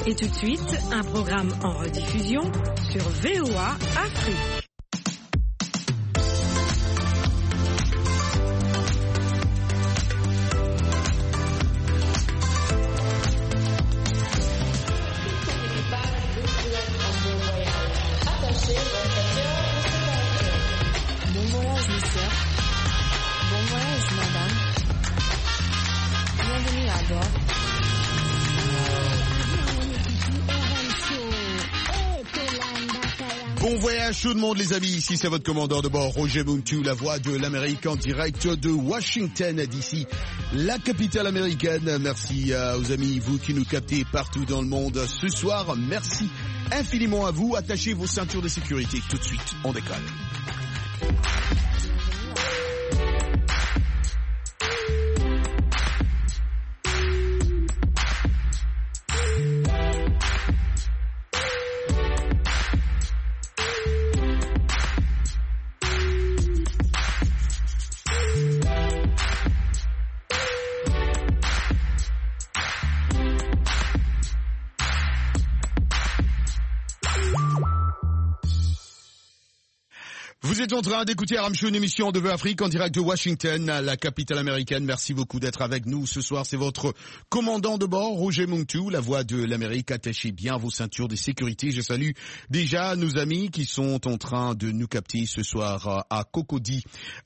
Et tout de suite, un programme en rediffusion sur VOA Afrique. Bon voyage, monsieur. Bon voyage, madame. Bienvenue à bord. Bon voyage tout le monde les amis, ici c'est votre commandant de bord Roger Muntu, la voix de l'Amérique en direct de Washington d'ici, la capitale américaine. Merci aux amis, vous qui nous captez partout dans le monde ce soir, merci infiniment à vous, attachez vos ceintures de sécurité, tout de suite on décolle. Vous êtes en train d'écouter Aram Show, une émission de VOA Afrique en direct de Washington, la capitale américaine. Merci beaucoup d'être avec nous. Ce soir, c'est votre commandant de bord, Roger Muntu, la voix de l'Amérique. Attachez bien vos ceintures de sécurité. Je salue déjà nos amis qui sont en train de nous capter ce soir à Cocody,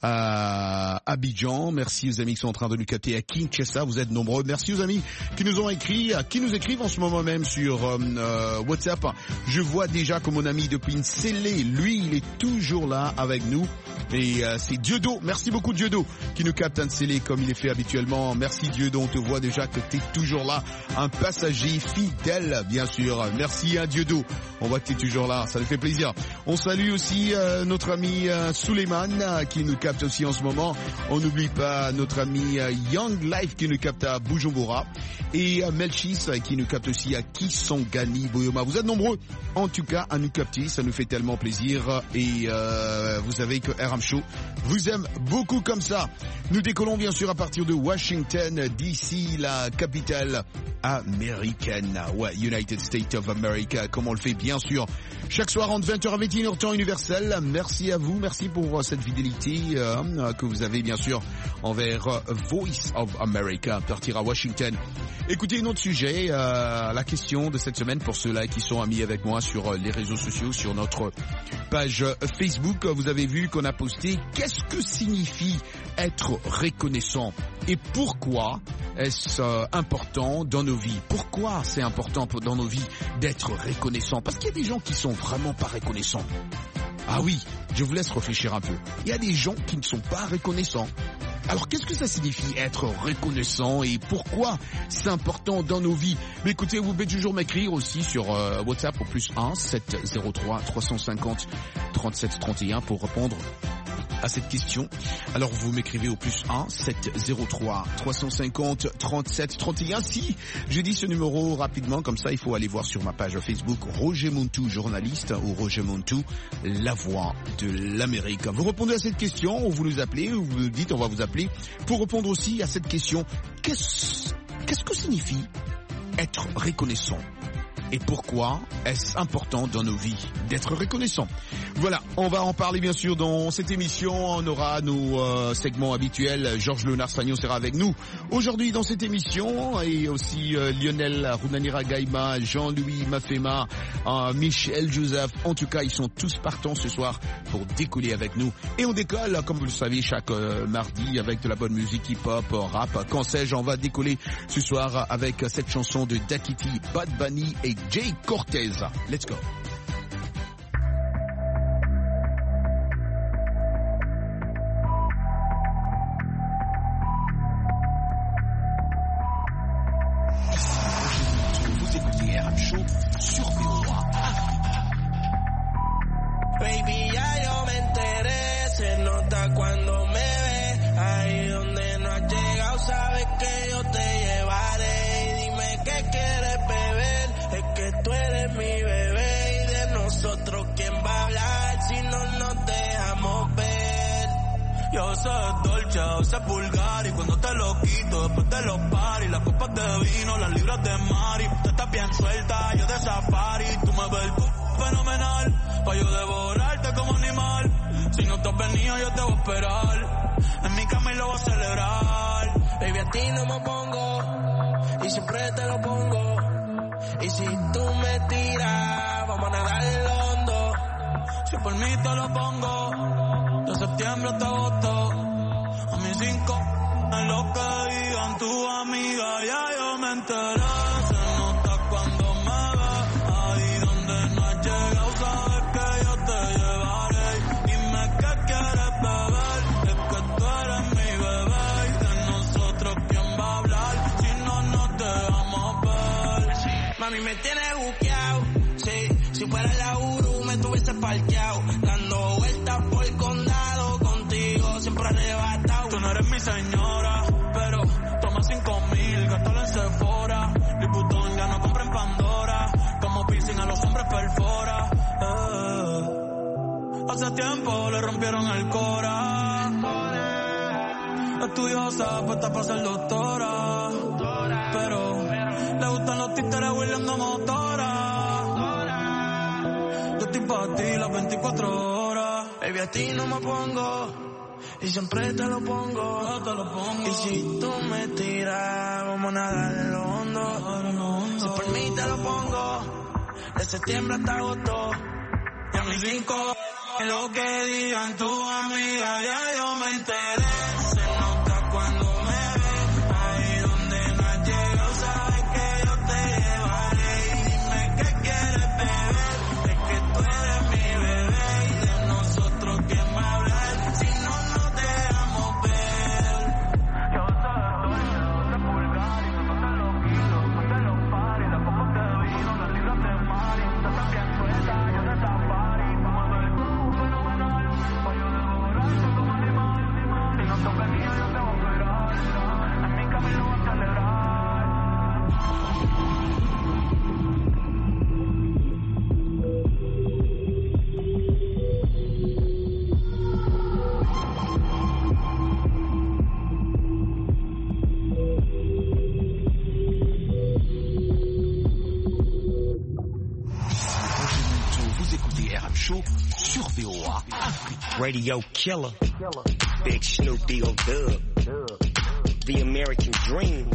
à Abidjan. Merci aux amis qui sont en train de nous capter à Kinshasa. Vous êtes nombreux. Merci aux amis qui nous ont écrit, qui nous écrivent en ce moment même sur WhatsApp. Je vois déjà que mon ami depuis Nsélé, lui, il est toujours là avec nous et c'est Dieudo, merci beaucoup Dieudo qui nous capte un scellé comme il est fait habituellement. Merci Dieudo, on te voit déjà que tu es toujours là, un passager fidèle bien sûr. Merci Dieudo, on voit que tu es toujours là, ça nous fait plaisir. On salue aussi notre ami Suleiman qui nous capte aussi en ce moment. On n'oublie pas notre ami Young Life qui nous capte à Bujumbura et Melchis qui nous capte aussi à Kisangani Boyoma. Vous êtes nombreux en tout cas à nous capter, ça nous fait tellement plaisir et vous savez que Aram Show vous aime beaucoup comme ça. Nous décollons bien sûr à partir de Washington, d'ici la capitale américaine. Ouais, United States of America, comme on le fait bien sûr chaque soir entre 20h à 21h temps universel. Merci à vous, merci pour cette fidélité que vous avez bien sûr envers Voice of America à partir à Washington. Écoutez, un autre sujet, la question de cette semaine pour ceux-là qui sont amis avec moi sur les réseaux sociaux, sur notre page Facebook. Vous avez vu qu'on a posté « Qu'est-ce que signifie être reconnaissant ?» et pourquoi est-ce important dans nos vies? Pourquoi c'est important dans nos vies d'être reconnaissant? Parce qu'il y a des gens qui sont vraiment pas reconnaissants. Ah oui, je vous laisse réfléchir un peu. Il y a des gens qui ne sont pas reconnaissants. Alors qu'est-ce que ça signifie être reconnaissant et pourquoi c'est important dans nos vies? Mais écoutez, vous pouvez toujours m'écrire aussi sur WhatsApp au +1 703 350 37 31 pour répondre à cette question. Alors vous m'écrivez au +1 703 350 37 31. Si je dis ce numéro rapidement, comme ça il faut aller voir sur ma page Facebook Roger Muntu journaliste ou Roger Muntu la voix de l'Amérique. Vous répondez à cette question ou vous nous appelez ou vous nous dites on va vous appeler pour répondre aussi à cette question. Qu'est-ce que signifie être reconnaissant? Et pourquoi est-ce important dans nos vies d'être reconnaissant? Voilà, on va en parler bien sûr dans cette émission. On aura nos segments habituels. Georges Léonard Sagnon sera avec nous aujourd'hui dans cette émission. Et aussi Lionel Runanira Gaïma, Jean-Louis Mafema, Michel Joseph. En tout cas, ils sont tous partants ce soir pour décoller avec nous. Et on décolle, comme vous le savez, chaque mardi avec de la bonne musique hip-hop, rap, qu'en sais-je. On va décoller ce soir avec cette chanson de Dakiti, Bad Bunny et Jay Cortez. Let's go. Vous écoutez Aram Show sur VOA Afrique. Baby, ya yo me enteré, se nota cuando me ve, ahí donde no has llegado, sabes que yo te llevaré, y dime qué quieres beber, es que tú eres mi bebé, y de nosotros quién va a hablar, si no nos dejamos ver. Yo soy dolce, a veces vulgar, y cuando te lo quito, después de los paris, las copas de vino, las libras de Mari, tú estás bien bien suelta, yo de safari. Tú me ves el fenomenal, pa' yo devorarte como animal. Si no te has venido yo te voy a esperar, en mi cama y lo voy a celebrar. Baby, a ti no me pongo, y siempre te lo pongo. Y si tú me tiras, vamos a nadar en lo hondo. Si por mí te lo pongo, de septiembre hasta agosto. A mis 5, en lo que digan tu amiga, ya yo me enteré. Se nota cuando me ves, ahí donde no has llegado, sabes que yo te llevaré. Dime qué quieres beber, es que tú eres mi bebé. Y de nosotros quién va a hablar, si no nos dejamos ver. Mami, me tienes buqueado, sí. Si fuera la Uru me tuviese parqueado, dando vueltas por el condado, contigo siempre arrebatado. Tú no eres mi señora, pero toma 5,000, gástalo en Sephora. Liputón ya no compra en Pandora, como piercing a los hombres perfora. Hace tiempo le rompieron el cora. Estudiosa, puesta para ser doctora, pero le gustan los títeres huirleando motora. Yo estoy pa' ti las 24 horas. Baby, a ti no me pongo, y siempre te lo pongo, Y si tú me tiras, vamos a nadar en lo hondo. Si por mí te lo pongo, de septiembre hasta agosto. Y a mis 5, en lo que digan tu amiga, ya yo me enteré. Se nota cuando me ves, ahí donde no has llegado, sabes que yo te llevaré. Y dime qué quieres beber, es que tú eres mi bebé. Y de nosotros quién va a hablar, si no nos dejamos ver. Yo soy de pulgar y tú te lo quiero, tú te lo pares, tampoco te vino, las libras de mar, y tú estás bien suelta, yo de safari. Tú me ves fenomenal, pa' yo devorarte como animal. Si no te has venido yo te voy a esperar, en mi camino voy a celebrar. Vous écoutez RM Show sur VOA Afrique. Radio Killer, Big Snoop D.O. Dub, The American Dream.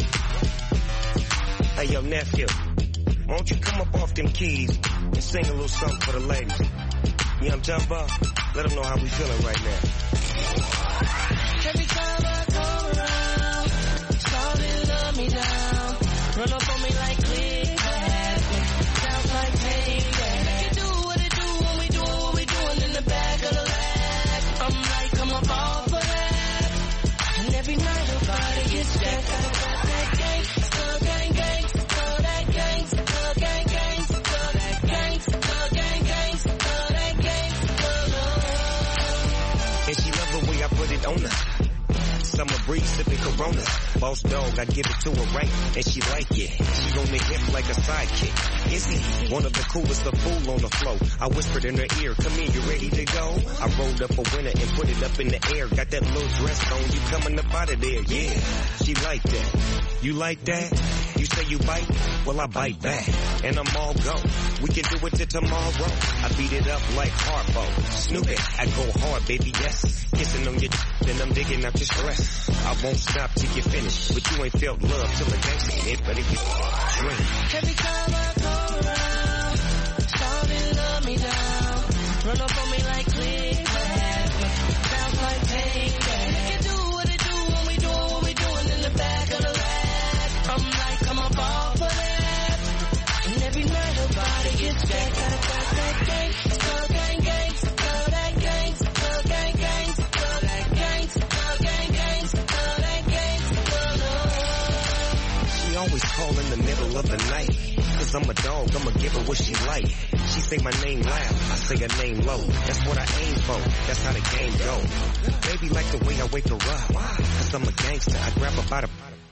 Hey yo nephew, why don't you come up off them keys and sing a little something for the ladies? You know what I'm talking about? Let them know how we feeling right now. Every time I come around, starting love me down, run up on me like click clack, sounds like payback. Make it do what it do when we do what we doing in the back of the lag. I'm like, come up off of that, and every night her body gets back. Got that gang, still gang gang, still that gang, still gang gang, still that gang, still gang gang, still that gang, still love. And she love the way I put it on her. Summer breeze sipping Coronas. Boss dog, I give it to her right, and she like it. She on the hip like a sidekick. Izzy, one of the coolest, the fool on the floor. I whispered in her ear, come here, you ready to go? I rolled up a winner and put it up in the air. Got that little dress on, you coming up out of there, yeah. She like that. You like that? You say you bite? Well, I bite back. And I'm all go. We can do it till tomorrow. I beat it up like Harpo. Snoop it, I go hard, baby, yes. Kissing on your then I'm digging out your stress. I won't stop till you finish. But you ain't felt love till the gangsta hit. But if you drink. Every time I come around, starting love me down, run up on me like click clack, sounds like payback. Make it do what it do when we do what we doing in the back of the lag. I'm like, come up off of that, and every night her body gets back. Got that gang, still gang gang, still that gang, still gang gang, still that gang, still gang gang, still that gang, still love. She always call in the middle of the night. Cause I'm a dog, I'ma give her what she like. She say my name loud, I say her name low. That's what I aim for, that's how the game go. Baby like the way I wake her up, cause I'm a gangster. I grab her by the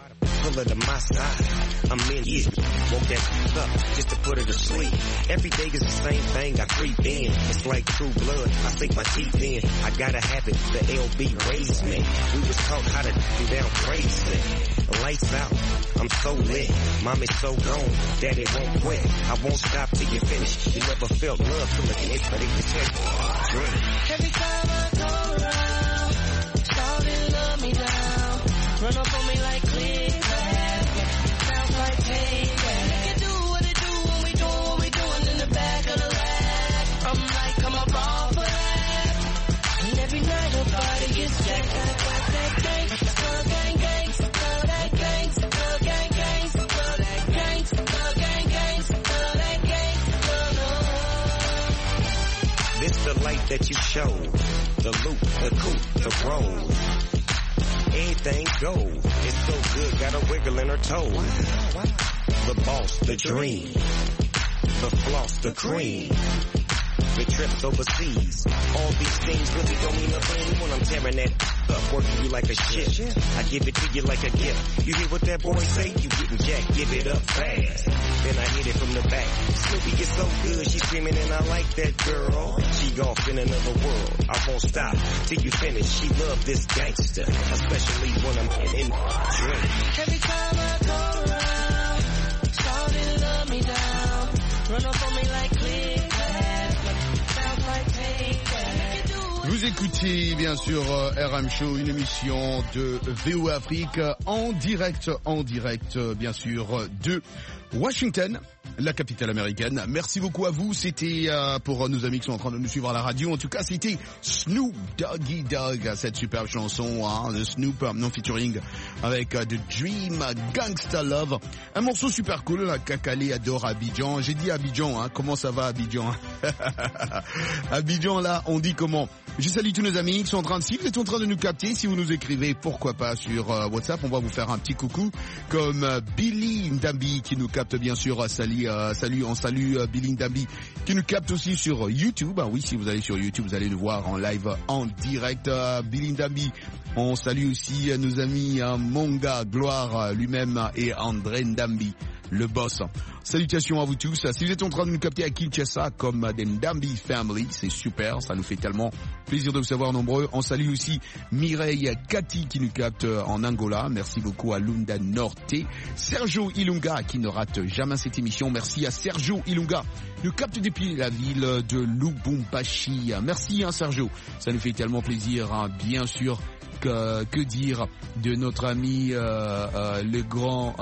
pull her to my side. I'm in it, woke that up just to put her to sleep. Every day is the same thing, I creep in. It's like true blood, I sink my teeth in. I gotta have it, the LB raised me. We was taught how to do down crazy. Lights out, I'm so lit. Mommy's so gone, daddy won't quit. I won't stop till you finish. You never felt love from the inside of your chest. Every time I come around, shawty love me down. Run up on me like click-clack. Sounds like payback. Make it do what it do when we do what we doing in the back of the lab. I'm like, come up off of that. And every night her body gets jacked. That gang, skull gang, gang, skull that gang, skull gang, gang, skull that gang, skull gang, gang, skull that gang, skull. This the light that you show. The loop, the coupe, the roll. Anything goes. It's so good, got a wiggle in her toes. The boss, the dream. The floss, the cream. The trips overseas. All these things really don't mean a thing when I'm tearing that up, working you like a ship. I give it to you like a gift. You hear what that boy say? You getting jacked, give it up fast. Then I hit it from the back. Snoopy gets so good, she's screaming and I like that girl. She off in another world. I won't stop till you finish. She love this gangster, especially when I'm in drink. Every time I come around, shawty love me down. Run up on me like click-clack. Sounds like payback. Vous écoutez bien sûr RM Show, une émission de VOA Afrique en direct bien sûr de Washington, la capitale américaine. Merci beaucoup à vous. C'était pour nos amis qui sont en train de nous suivre à la radio. En tout cas, c'était Snoop Doggy Dogg, cette superbe chanson de Snoop non featuring avec The Dream, Gangsta Love. Un morceau super cool, Kakali adore Abidjan. J'ai dit Abidjan, comment ça va Abidjan? Abidjan, là, on dit comment? Je salue tous nos amis qui sont en train de, si vous êtes en train de nous capter, si vous nous écrivez, pourquoi pas sur WhatsApp, on va vous faire un petit coucou, comme Billy Ndambi qui nous capte bien sûr, on salue Billy Ndambi qui nous capte aussi sur YouTube. Oui, si vous allez sur YouTube, vous allez le voir en live, en direct, Billy Ndambi. On salue aussi nos amis Monga, Gloire lui-même et André Ndambi, le boss. Salutations à vous tous. Si vous êtes en train de nous capter à Kinshasa comme des Ndambi Family, c'est super, ça nous fait tellement plaisir de vous savoir nombreux. On salue aussi Mireille Kati qui nous capte en Angola. Merci beaucoup à Lunda Norte. Sergio Ilunga qui ne rate jamais cette émission. Merci à Sergio Ilunga. Nous capte depuis la ville de Lubumbashi. Merci Sergio. Ça nous fait tellement plaisir, bien sûr. Que dire de notre ami le grand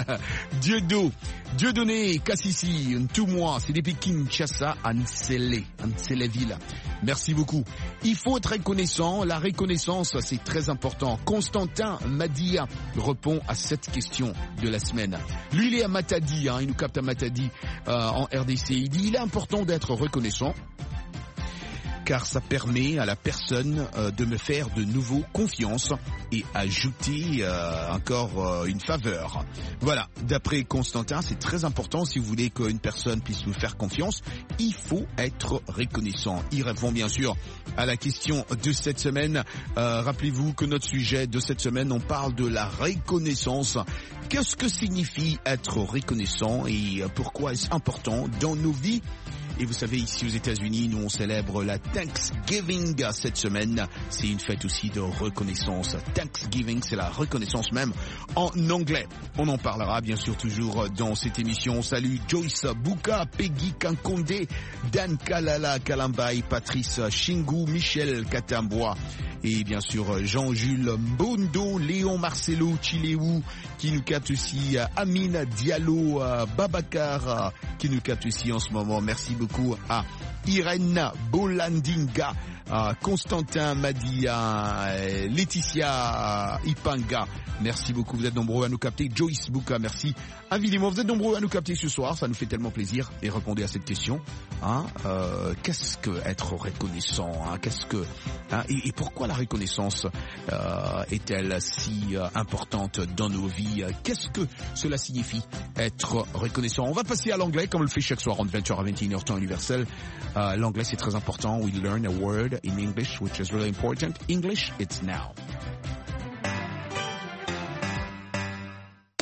Dieudonné Kassisi, tout moi, c'est depuis Kinshasa à Nseleville. Merci beaucoup. Il faut être reconnaissant, la reconnaissance c'est très important. Constantin Madia répond à cette question de la semaine. Lui il est à Matadi, il nous capte à Matadi en RDC. Il dit il est important d'être reconnaissant car ça permet à la personne de me faire de nouveau confiance et ajouter encore une faveur. Voilà, d'après Constantin, c'est très important si vous voulez qu'une personne puisse vous faire confiance, il faut être reconnaissant. Il répond bien sûr à la question de cette semaine. Rappelez-vous que notre sujet de cette semaine, on parle de la reconnaissance. Qu'est-ce que signifie être reconnaissant et pourquoi est-ce important dans nos vies? Et vous savez, ici aux États-Unis, nous on célèbre la Thanksgiving cette semaine. C'est une fête aussi de reconnaissance. Thanksgiving, c'est la reconnaissance même en anglais. On en parlera bien sûr toujours dans cette émission. On salue Joyce Bouka, Peggy Kankonde, Dan Kalala Kalambai, Patrice Chingu, Michel Katambois et bien sûr Jean-Jules Mbondo, Léon Marcelo Chileou qui nous capte aussi, Amine Diallo, Babacar qui nous capte aussi en ce moment. Merci beaucoup à Irène Bolandinga, Constantin Madia, Laetitia Ipanga. Merci beaucoup, vous êtes nombreux à nous capter. Joyce Bouka, merci infiniment. Vous êtes nombreux à nous capter ce soir, ça nous fait tellement plaisir. Et répondez à cette question. Qu'est-ce que être reconnaissant, qu'est-ce que et pourquoi la reconnaissance est-elle si importante dans nos vies? Qu'est-ce que cela signifie être reconnaissant? On va passer à l'anglais comme on le fait chaque soir en 20h à 21h temps universel. L'anglais c'est très important. We learn a word in English which is really important. English, it's now.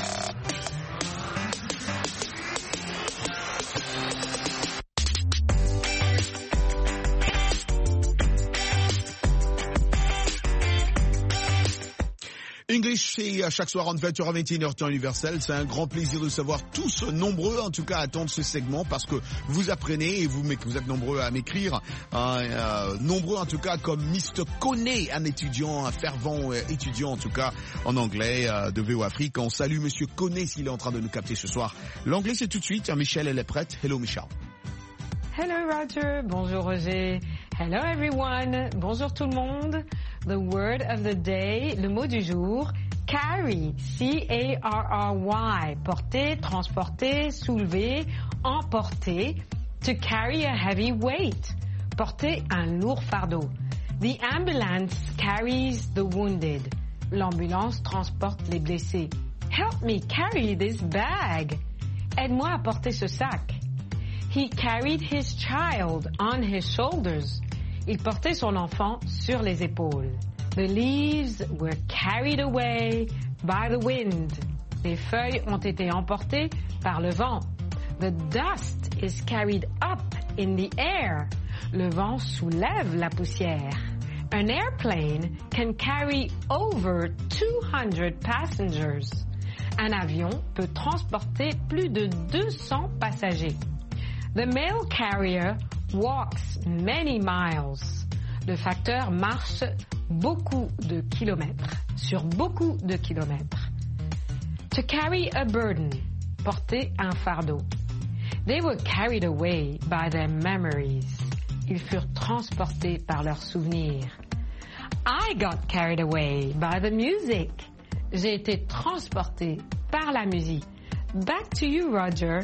English, c'est à chaque soir entre 20h à 21h temps universel. C'est un grand plaisir de savoir tous nombreux, en tout cas, à attendre ce segment parce que vous apprenez et vous êtes nombreux à m'écrire. Nombreux, en tout cas, comme Mr. Koné, un étudiant, un fervent étudiant, en tout cas, en anglais de VO Afrique. On salue Monsieur Koné s'il est en train de nous capter ce soir. L'anglais, c'est tout de suite. Michel, elle est prête. Hello, Michel. Hello Roger, bonjour Roger. Hello everyone, bonjour tout le monde. The word of the day, le mot du jour, carry, C-A-R-R-Y, porter, transporter, soulever, emporter. To carry a heavy weight, porter un lourd fardeau. The ambulance carries the wounded. L'ambulance transporte les blessés. Help me carry this bag. Aide-moi à porter ce sac. He carried his child on his shoulders. Il portait son enfant sur les épaules. The leaves were carried away by the wind. Les feuilles ont été emportées par le vent. The dust is carried up in the air. Le vent soulève la poussière. An airplane can carry over 200 passengers. Un avion peut transporter plus de 200 passagers. The mail carrier walks many miles. Le facteur marche beaucoup de kilomètres, sur beaucoup de kilomètres. To carry a burden, porter un fardeau. They were carried away by their memories. Ils furent transportés par leurs souvenirs. I got carried away by the music. J'ai été transporté par la musique. Back to you, Roger.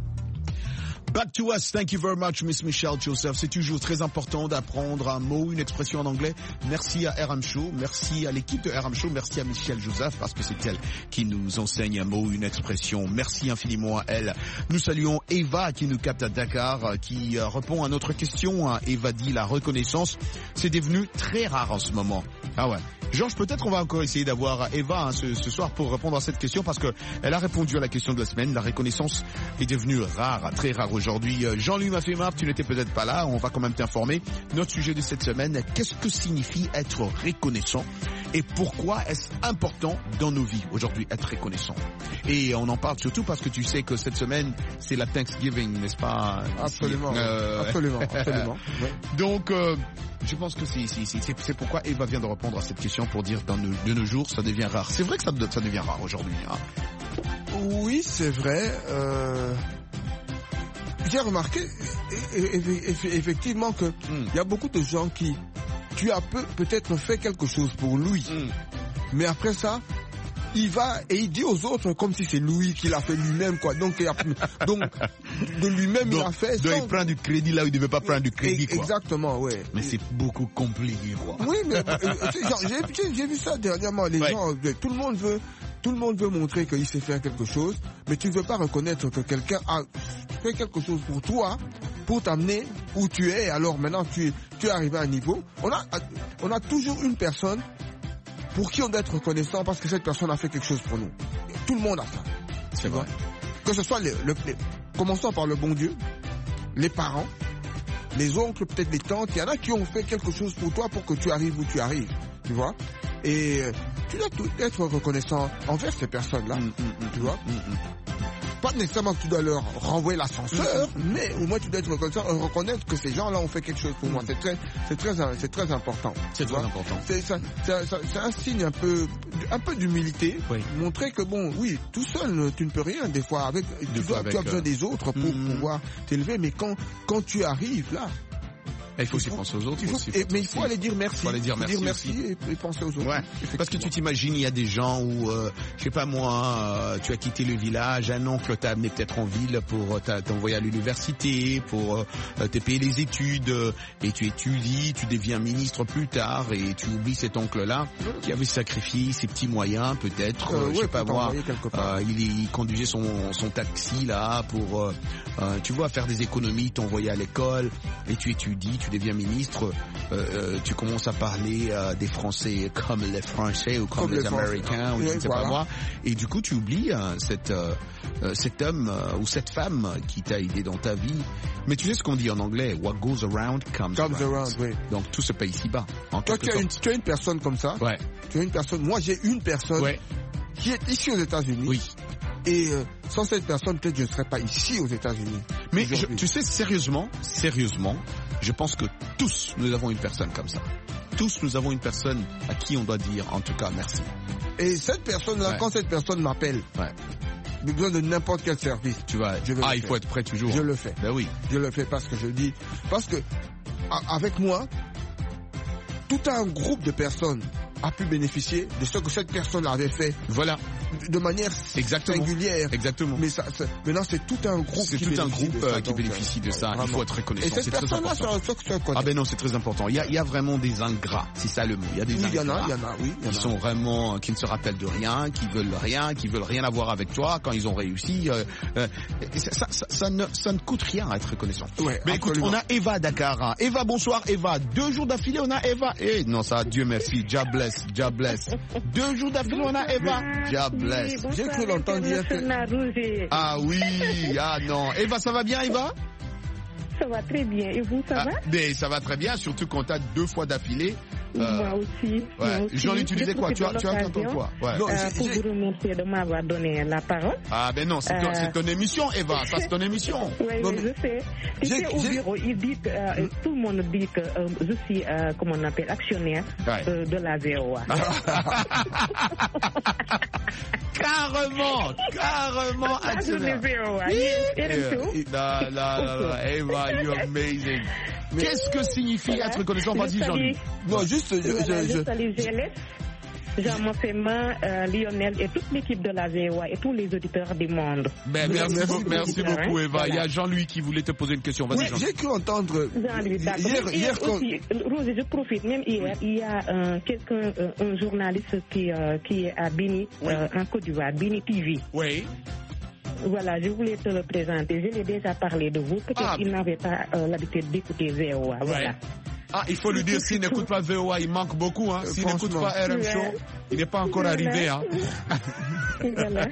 Back to us. Thank you very much, Miss Michelle Joseph. C'est toujours très important d'apprendre un mot, une expression en anglais. Merci à RM Show, merci à l'équipe de RM Show, merci à Michelle Joseph parce que c'est elle qui nous enseigne un mot, une expression. Merci infiniment à elle. Nous saluons Eva qui nous capte à Dakar, qui répond à notre question. Eva dit la reconnaissance, c'est devenu très rare en ce moment. Ah ouais. Georges, peut-être on va encore essayer d'avoir Eva ce soir pour répondre à cette question parce que elle a répondu à la question de la semaine. La reconnaissance est devenue rare, très rare aujourd'hui. Jean-Louis Mafémar, tu n'étais peut-être pas là, on va quand même t'informer. Notre sujet de cette semaine, qu'est-ce que signifie être reconnaissant et pourquoi est-ce important dans nos vies aujourd'hui être reconnaissant? Et on en parle surtout parce que tu sais que cette semaine, c'est la Thanksgiving, n'est-ce pas? Absolument, absolument. Ouais. Donc, je pense que c'est pourquoi Eva vient de répondre à cette question pour dire de nos jours, ça devient rare. C'est vrai que ça devient rare aujourd'hui. Hein. Oui, c'est vrai. J'ai remarqué effectivement que il y a beaucoup de gens qui, tu as peut-être fait quelque chose pour lui, mais après ça, il va et il dit aux autres comme si c'est lui qui l'a fait lui-même, quoi. Donc de lui-même il a fait. Donc il prend du crédit là où il ne devait pas prendre du crédit, quoi. Exactement, ouais. Mais c'est beaucoup compliqué, quoi. Oui, mais j'ai vu ça dernièrement. Les gens, tout le monde veut montrer qu'il sait faire quelque chose, mais tu ne veux pas reconnaître que quelqu'un a fait quelque chose pour toi, pour t'amener où tu es. Alors maintenant, tu es arrivé à un niveau. On a toujours une personne pour qui on doit être reconnaissant parce que cette personne a fait quelque chose pour nous. Tout le monde a ça. C'est vrai. Que ce soit commençons par le bon Dieu, les parents, les oncles, peut-être les tantes. Il y en a qui ont fait quelque chose pour toi pour que tu arrives où tu arrives. Tu vois? Et tu dois être reconnaissant envers ces personnes-là. Tu vois? Pas nécessairement que tu dois leur renvoyer l'ascenseur, mais au moins tu dois être reconnaissant, reconnaître que ces gens-là ont fait quelque chose pour moi. C'est très important. C'est très important. C'est un signe un peu d'humilité. Oui. Montrer que bon, oui, tout seul tu ne peux rien. Des fois, tu as besoin des autres pour pouvoir t'élever. Mais quand tu arrives là, il faut aussi penser aux autres. Mais il faut aller dire merci. Il faut aller dire merci et penser aux autres. Ouais. Parce que tu t'imagines, il y a des gens où, je sais pas moi, tu as quitté le village, un oncle t'a amené peut-être en ville pour t'envoyer à l'université, pour te payer les études, et tu étudies, tu deviens ministre plus tard, et tu oublies cet oncle-là qui avait sacrifié ses petits moyens, peut-être, je sais pas moi, il conduisait son taxi là pour, tu vois, faire des économies, t'envoyer à l'école, et tu étudies, tu deviens ministre, tu commences à parler des Français comme les Français ou comme les Américains ou je ne sais pas moi. Et du coup, tu oublies cet homme ou cette femme qui t'a aidé dans ta vie. Mais tu sais ce qu'on dit en anglais, what goes around comes around. Oui. Donc tout se paye ici-bas. Toi, tu as une personne comme ça. Ouais. Tu as une personne. Moi, j'ai une personne qui est ici aux États-Unis. Oui. Et sans cette personne, peut-être je ne serais pas ici aux États-Unis. Mais tu sais, sérieusement, je pense que tous nous avons une personne comme ça. Tous nous avons une personne à qui on doit dire, en tout cas, merci. Et cette personne-là, quand cette personne m'appelle, j'ai besoin de n'importe quel service. Tu vas. Il faut être prêt toujours. Je le fais. Ben oui. Je le fais parce que je dis, parce que avec moi, tout un groupe de personnes a pu bénéficier de ce que cette personne avait fait. Voilà. De manière singulière. Exactement. Mais maintenant, c'est tout un groupe qui bénéficie de ça. Il faut être reconnaissant. Et cette personne-là, ah ben non, c'est très important. Il y a vraiment des ingrats. C'est ça le mot. Il y a des ingrats. Ils sont vraiment, qui ne se rappellent de rien, qui veulent rien avoir avec toi quand ils ont réussi. Ça ne coûte rien à être reconnaissant. Ouais, mais écoute, on a Eva à Dakar. Hein. Eva, bonsoir Eva. 2 jours d'affilée, on a Eva. Non, ça, Dieu merci. God bless. 2 jours d'affilée, on a Eva. God bless. J'ai cru l'entendre dire que... Ah oui, non. Eva, ça va bien, Eva? Ça va très bien. Et vous, ça va? Mais ça va très bien, surtout quand t'as 2 fois d'affilée. Moi aussi. Jean-Louis, tu disais quoi? Tu as entendu quoi? Pour vous remercier de m'avoir donné la parole. Ah ben non, c'est ton émission, Eva. Ça, c'est ton émission. Oui, je sais. Tu sais, au bureau, il dit que tout le monde dit que je suis, comment on appelle, actionnaire de la VOA. Carrément actionnaire. Eva, you're amazing. Qu'est-ce que signifie être reconnaissant? Vas-y, Jean-Louis. Non, juste, je salue GLS, Jean-Montsément, Lionel et toute l'équipe de la VOA et tous les auditeurs du monde. Merci beaucoup, Eva. Il y a Jean-Louis qui voulait te poser une question. Vas-y, Jean-Louis. J'ai cru entendre... Jean-Louis, d'accord. Hier aussi, Rose, je profite, même hier, il y a un journaliste qui est à Bini, en Côte d'Ivoire, Bini TV. Oui. Voilà, je voulais te le présenter. Je l'ai déjà parlé de vous. Peut-être qu'il n'avait pas l'habitude d'écouter VOA. Voilà. Il faut lui dire, s'il n'écoute pas VOA, il manque beaucoup. Hein. S'il n'écoute pas RM Show, il n'est pas encore arrivé. Hein. Voilà.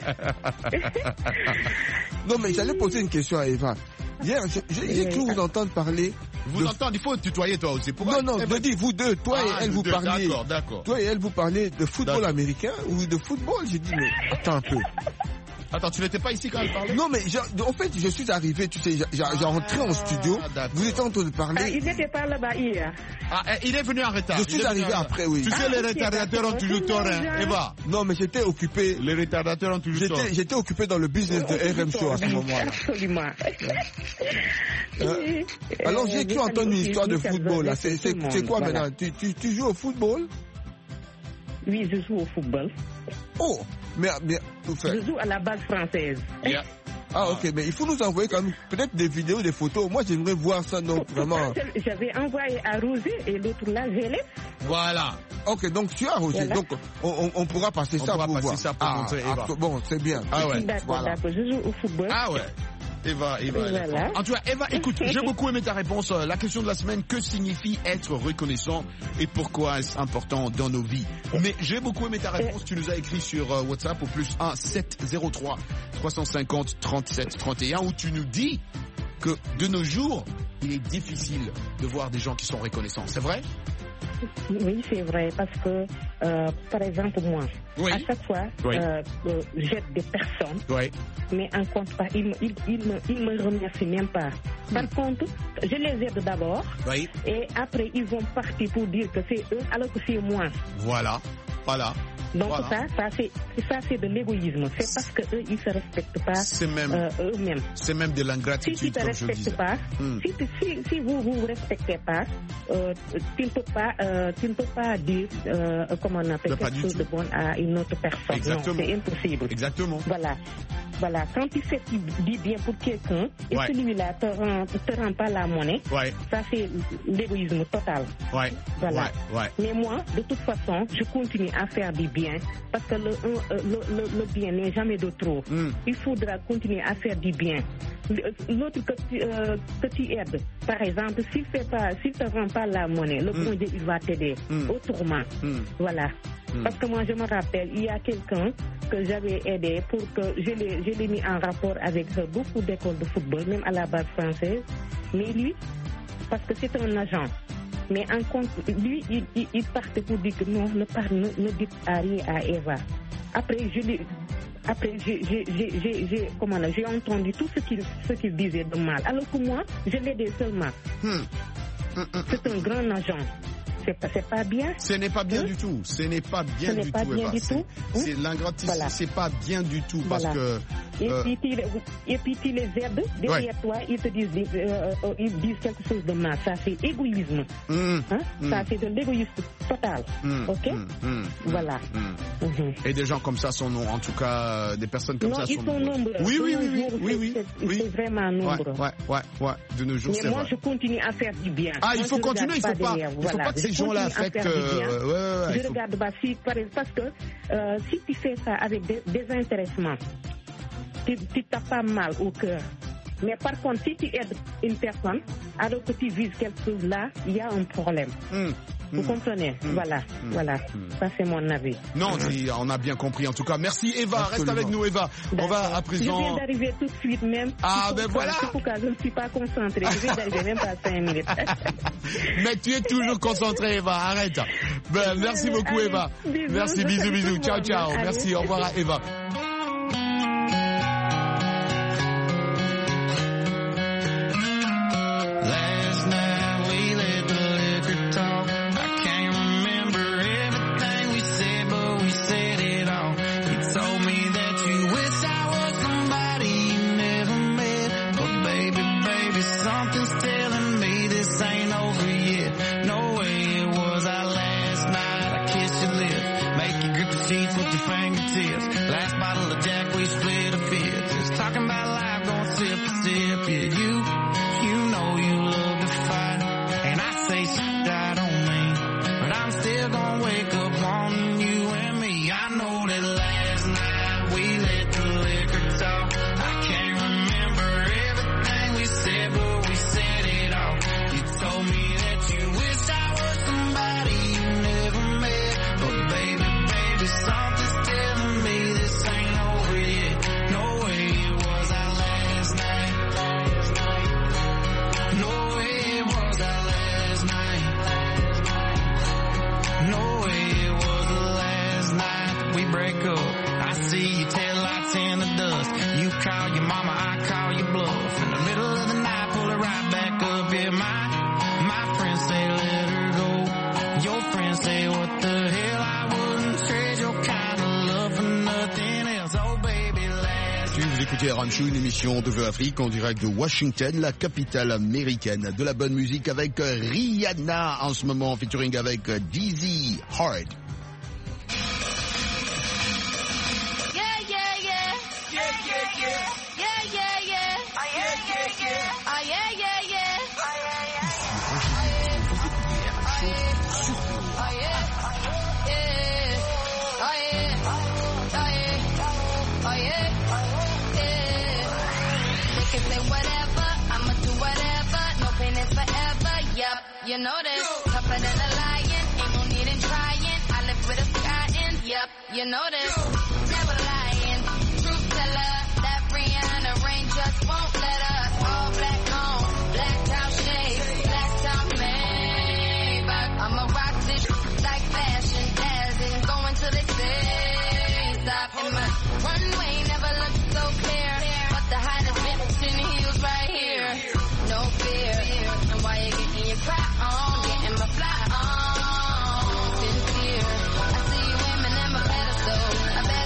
Non, mais j'allais poser une question à Eva. Hier, j'ai cru vous entendre parler... Vous entendez, il faut tutoyer toi aussi. Non, je dis vous deux, toi et elle, vous parliez... D'accord. Toi et elle, vous parlez de football américain ou de football. J'ai dit, mais attends un peu. Attends, tu n'étais pas ici quand elle parlait? Non, mais en fait, je suis arrivé, tu sais, j'ai rentré en studio, vous étiez en train de parler. Il n'était pas là-bas hier. Il est venu en retard. Je suis arrivé après, oui. Tu sais, les retardateurs ont toujours tort, hein, Eva? Non, mais j'étais occupé. Les retardateurs ont toujours tort. J'étais occupé dans le business de RM Show à ce moment-là. Absolument. Alors, j'ai cru entendre une histoire de football, là. C'est quoi maintenant? Tu joues au football? Oui, je joue au football. Oh, mais je joue à la base française. Yeah. Ah, ok, mais il faut nous envoyer quand même peut-être des vidéos, des photos. Moi, j'aimerais voir ça, donc vraiment. J'avais envoyé à Roger et l'autre là, GLS. Voilà. Ok, donc tu as Roger. Voilà. Donc, on pourra passer ça pour voir. Ça pour montrer Eva. Bon, c'est bien. Ah ouais. D'accord, je joue au football. Ah ouais. Eva. Voilà. En tout cas, Eva, écoute, j'ai beaucoup aimé ta réponse. La question de la semaine, que signifie être reconnaissant et pourquoi est-ce important dans nos vies? Mais j'ai beaucoup aimé ta réponse. Tu nous as écrit sur WhatsApp au +1 703 350 37 31 où tu nous dis que de nos jours, il est difficile de voir des gens qui sont reconnaissants. C'est vrai? Oui, c'est vrai, parce que, par exemple, moi, à chaque fois, j'aide des personnes, mais en compte pas, ils me remercient même pas. Par contre, je les aide d'abord, et après, ils vont partir pour dire que c'est eux, alors que c'est moi. Voilà. Donc ça c'est de l'égoïsme. C'est parce que eux ils se respectent pas eux-mêmes. C'est même de l'ingratitude. Si tu te respectes pas, si vous respectez pas, tu ne peux pas dire comment on appelle quelque chose de bon à une autre personne. Exactement. Non, c'est impossible. Exactement. Voilà. Voilà, quand tu fais du bien pour quelqu'un et celui-là te rend pas la monnaie, ça c'est l'égoïsme total. Voilà. Mais moi, de toute façon, je continue à faire du bien parce que le bien n'est jamais de trop. Il faudra continuer à faire du bien. L'autre que tu aides, par exemple, s'il te rend pas la monnaie, le bon Dieu il va t'aider autrement. Voilà. Parce que moi je me rappelle, il y a quelqu'un que j'avais aidé pour que je l'ai mis en rapport avec beaucoup d'écoles de football, même à la base française. Mais lui, parce que c'est un agent. Mais en compte, lui, il partait pour dire que non, ne dites rien à Eva. Après, j'ai entendu tout ce qu'il disait de mal. Alors que moi, je l'aidais seulement. C'est un grand agent. C'est pas bien. Ce n'est pas bien du tout. Ce n'est pas bien du tout, Eva. C'est l'ingratisme, c'est pas bien du tout parce que. Et puis tu les aides derrière toi, ils te disent quelque chose de mal. Ça c'est égoïsme. Ça c'est de l'égoïsme total. Ok. Voilà. Et des gens comme ça sont en tout cas des personnes comme ça sont nombreux. Oui. C'est vraiment nombreux. Ouais. De nos jours, c'est vrai. Mais moi je continue à faire du bien. Ah, il faut continuer. Il faut pas que ces gens-là affectent. Je regarde parce que si tu fais ça avec des intéressements, tu t'as pas mal au cœur. Mais par contre, si tu aides une personne, alors que tu vises quelque chose là, il y a un problème. Vous comprenez? Voilà. Ça, c'est mon avis. Non, on a bien compris en tout cas. Merci Eva, reste avec nous Eva. On va à présent... Je viens d'arriver tout de suite même. Ah ben voilà. C'est pourquoi je ne suis pas concentrée. Je viens d'arriver même pas 5 minutes. Mais tu es toujours concentrée Eva, arrête. Ben, merci beaucoup Eva. Merci, bisous. Ciao. Merci, au revoir à Eva. Une émission de Vœux Afrique en direct de Washington, la capitale américaine. De la bonne musique avec Rihanna en ce moment, featuring avec Dizzy Hard. You know this, tougher than a lion, ain't no need in trying. I live with a sky and yep, you know this. Never lying, truth teller, that Rihanna rain just won't let us. All black on, black out shade, black top Maybach. I'ma rock this like fashion, dazzling, going till they say stop. And my runway never looked so clear, but the hottest bitch in heels right here. No fear, and why you getting your crap on, getting my fly on, sincere. I see you women in my pedestal, I bet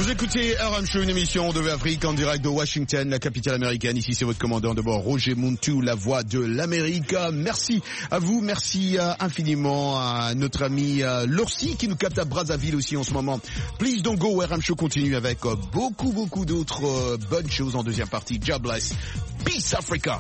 Vous écoutez RM Show, une émission de Afrique en direct de Washington, la capitale américaine. Ici, c'est votre commandant de bord, Roger Muntu, la voix de l'Amérique. Merci à vous, merci infiniment à notre ami Lorsi qui nous capte à Brazzaville aussi en ce moment. Please don't go, RM Show continue avec beaucoup d'autres bonnes choses en deuxième partie. God bless. Peace Africa.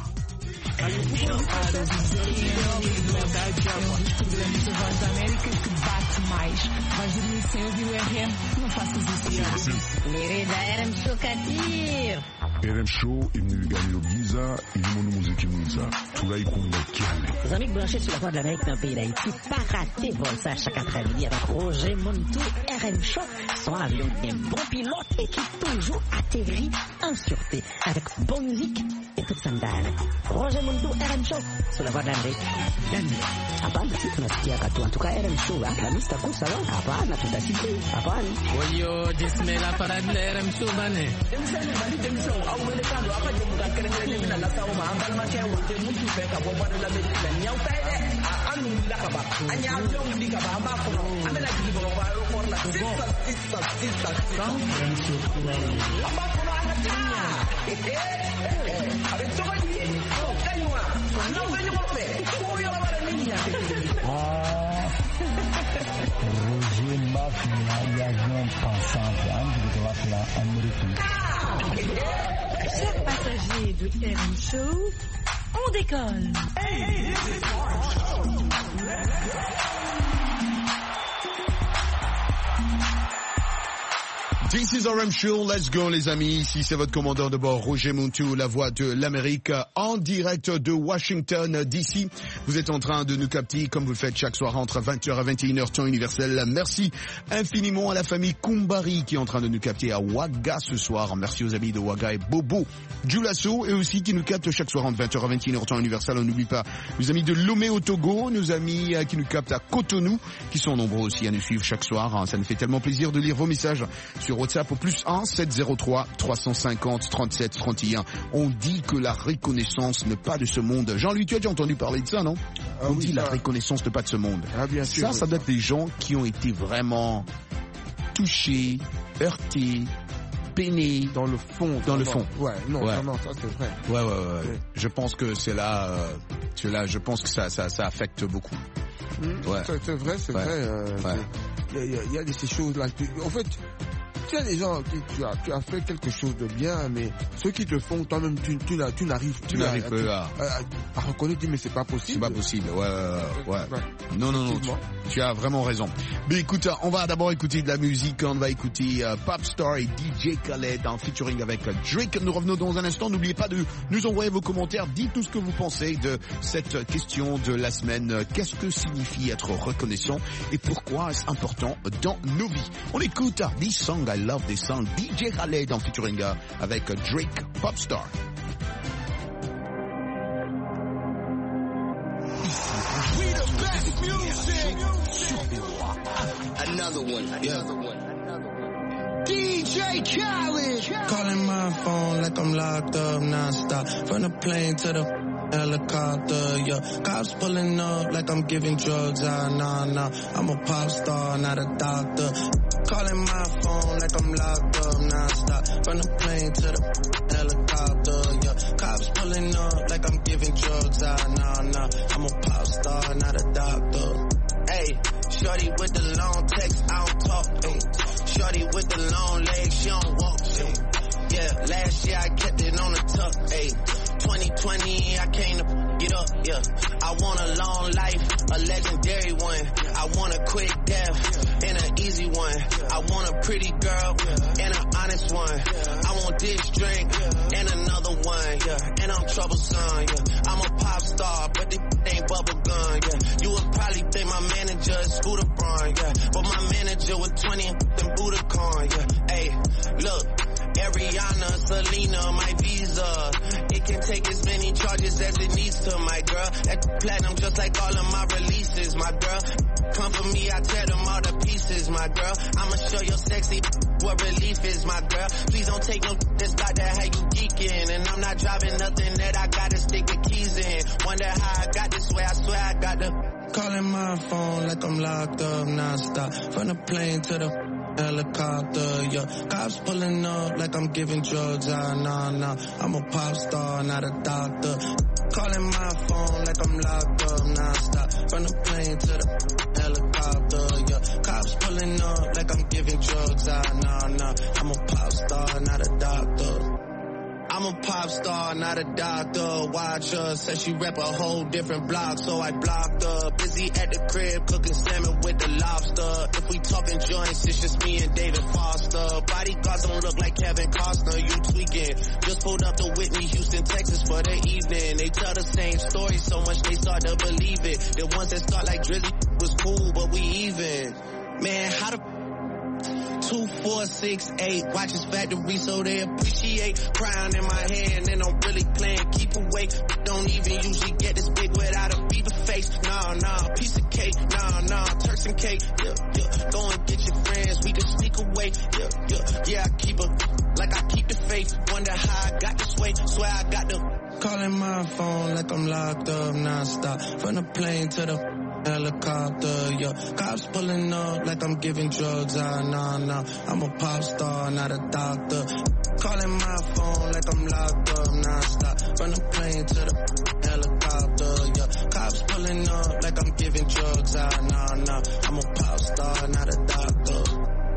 Vais dormir sem ouvir o RM? Não faças isso. Querida, RM Show Katir. RM Show est venu gagner le visa et du monde musique visa. Tout là, il compte la Les amis branchés sur la voie de l'Amérique dans le pays d'Haïti, pas rater vol ça chaque après-midi avec Roger Muntu, RM Show. Son avion est un bon pilote et qui toujours atterrit en sûreté avec bonne musique et toute sandale. Roger Muntu, RM Show sur la voie de l'Amérique. Hapana, si tunasikia katu. En tout cas, RM Show, la lista kusa wa. Hapana, tutasikia. Hapana. Wayo, dismela para RM Show bane. Roger Mafia, l'avion pensant Chers passagers de RM Show, on décolle. This is RM Show, let's go les amis, ici c'est votre commandant de bord Roger Muntu, la voix de l'Amérique en direct de Washington DC. Vous êtes en train de nous capter comme vous le faites chaque soir entre 20h et 21h temps universel. Merci infiniment à la famille Kumbari qui est en train de nous capter à Ouaga ce soir. Merci aux amis de Ouaga et Bobo Djoulasso et aussi qui nous captent chaque soir entre 20h et 21h temps universel. On n'oublie pas nos amis de Lomé au Togo, nos amis qui nous captent à Cotonou, qui sont nombreux aussi à nous suivre chaque soir. Ça nous fait tellement plaisir de lire vos messages sur WhatsApp au +1 703 350 37 31. On dit que la reconnaissance n'est pas de ce monde. Jean-Louis, tu as déjà entendu parler de ça, non? On dit la reconnaissance n'est pas de ce monde. Ah, bien sûr. Ça doit être des gens qui ont été vraiment touchés, heurtés, peinés. Dans le fond. Ouais, non, ça c'est vrai. Ouais. Je pense que c'est là, je pense que ça affecte beaucoup. Ouais. C'est vrai. Il y a ces choses-là. En fait, il y a des gens qui tu as fait quelque chose de bien, mais ceux qui te font, toi-même, tu n'arrives à reconnaître, mais c'est pas possible. C'est pas possible, ouais. Non, tu as vraiment raison. Mais écoute, on va d'abord écouter de la musique, on va écouter Popstar et DJ Khaled en featuring avec Drake. Nous revenons dans un instant, n'oubliez pas de nous envoyer vos commentaires, dites tout ce que vous pensez de cette question de la semaine. Qu'est-ce que signifie être reconnaissant et pourquoi est-ce important dans nos vies? On écoute This Song, I Love This Song, DJ Khaled en featuring avec Drake, Popstar. We the best music. Another one. DJ Khaled. Calling my phone like I'm locked up non-stop. From the plane to the helicopter, yeah. Cops pulling up like I'm giving drugs. Nah. I'm a pop star, not a doctor. Calling my phone like I'm locked up non-stop. From the plane to the helicopter, yeah. Cops pulling up like I'm giving drugs. Nah. I'm a pop star, not a doctor. Hey, shorty with the long text, I don't talk. Ay. Shorty with the long legs, she don't walk. Ay. Yeah, last year I kept it on the tuck. Ay. 2020, I came to get up, yeah. I want a long life, a legendary one. I want a quick death and an easy one. I want a pretty girl and an honest one. I want this drink and another one, yeah. And I'm troublesome, yeah. I'm a pop star, but this ain't bubble gum, yeah. You would probably think my manager is Scooter Braun, yeah. But my manager was 20 and Budokan, yeah. Hey, look. Ariana, Selena, my visa. It can take as many charges as it needs to, my girl. That's platinum just like all of my releases, my girl. Come for me, I tear them all to pieces, my girl. I'ma show your sexy what relief is, my girl. Please don't take no that's about that how you geeking. And I'm not driving nothing that I gotta stick the keys in. Wonder how I got this way, I swear I got the calling my phone like I'm locked up non-stop. From the plane to the helicopter, yeah. Cops pulling up like I'm giving drugs, nah. I'm a pop star, not a doctor. Calling my phone like I'm locked up, non-stop. From the plane to the helicopter, yeah. Cops pulling up like I'm giving drugs, nah. I'm a pop star, not a doctor. I'm a pop star, not a doctor. Watch her, said she rep a whole different block, so I blocked her. Busy at the crib, cooking salmon with the lobster. If we talking joints, it's just me and David Foster. Bodyguards don't look like Kevin Costner, you tweaking. Just pulled up to Whitney, Houston, Texas for the evening. They tell the same story so much they start to believe it. The ones that start like Drizzy was cool, but we even. Man, how the 2, 4, 6, 8. Watch his factory so they appreciate. Crown in my hand and I'm really playing keep away. Don't even usually get this big without a beaver face. Nah, piece of cake. Nah, Turks and cake. Yeah. Go and get your friends, we can sneak away. Yeah, I keep like I keep the faith. Wonder how I got this way. Swear I got the calling my phone like I'm locked up non-stop. From the plane to the helicopter, yeah. Cops pulling up like I'm giving drugs, nah. I'm a pop star, not a doctor. Calling my phone like I'm locked up, non-stop. From the plane to the helicopter, yeah. Cops pulling up like I'm giving drugs, nah. I'm a pop star, not a doctor.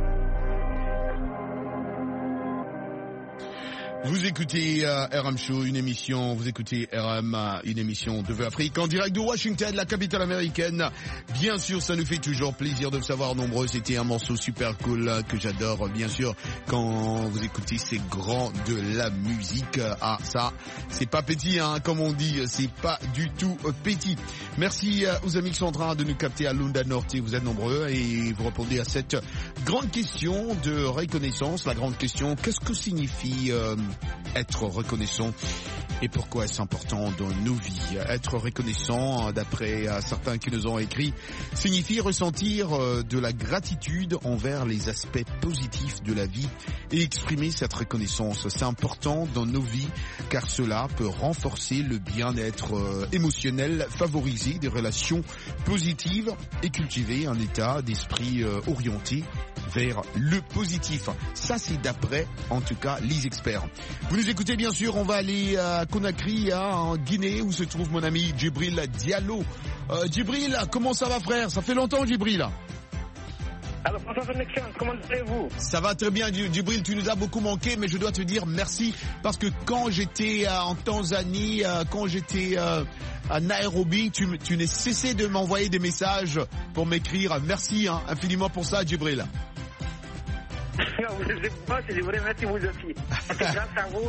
Vous écoutez RM Show, une émission, vous écoutez RM, une émission de Vœux Afrique en direct de Washington, la capitale américaine. Bien sûr, ça nous fait toujours plaisir de vous savoir nombreux. C'était un morceau super cool que j'adore, bien sûr, quand vous écoutez ces grands de la musique. Ah, ça, c'est pas petit, hein, comme on dit, c'est pas du tout petit. Merci aux amis qui sont en train de nous capter à Lunda Norte, vous êtes nombreux et vous répondez à cette grande question de reconnaissance. La grande question, qu'est-ce que signifie être reconnaissant et pourquoi est-ce important dans nos vies? Être reconnaissant, d'après certains qui nous ont écrit, signifie ressentir de la gratitude envers les aspects positifs de la vie et exprimer cette reconnaissance. C'est important dans nos vies car cela peut renforcer le bien-être émotionnel, favoriser des relations positives et cultiver un état d'esprit orienté vers le positif. Ça, c'est d'après, en tout cas, les experts. Vous nous écoutez, bien sûr, on va aller à Conakry, en Guinée, où se trouve mon ami Djibril Diallo. Djibril, comment ça va, frère? Ça fait longtemps, Djibril. Alors, François Connexion, comment allez-vous? Ça va très bien, Djibril, tu nous as beaucoup manqué, mais je dois te dire merci, parce que quand j'étais en Tanzanie, quand j'étais à Nairobi, tu n'as cessé de m'envoyer des messages pour m'écrire. Merci infiniment pour ça, Djibril. Non, je vous remercie vous aussi. Grâce à vous,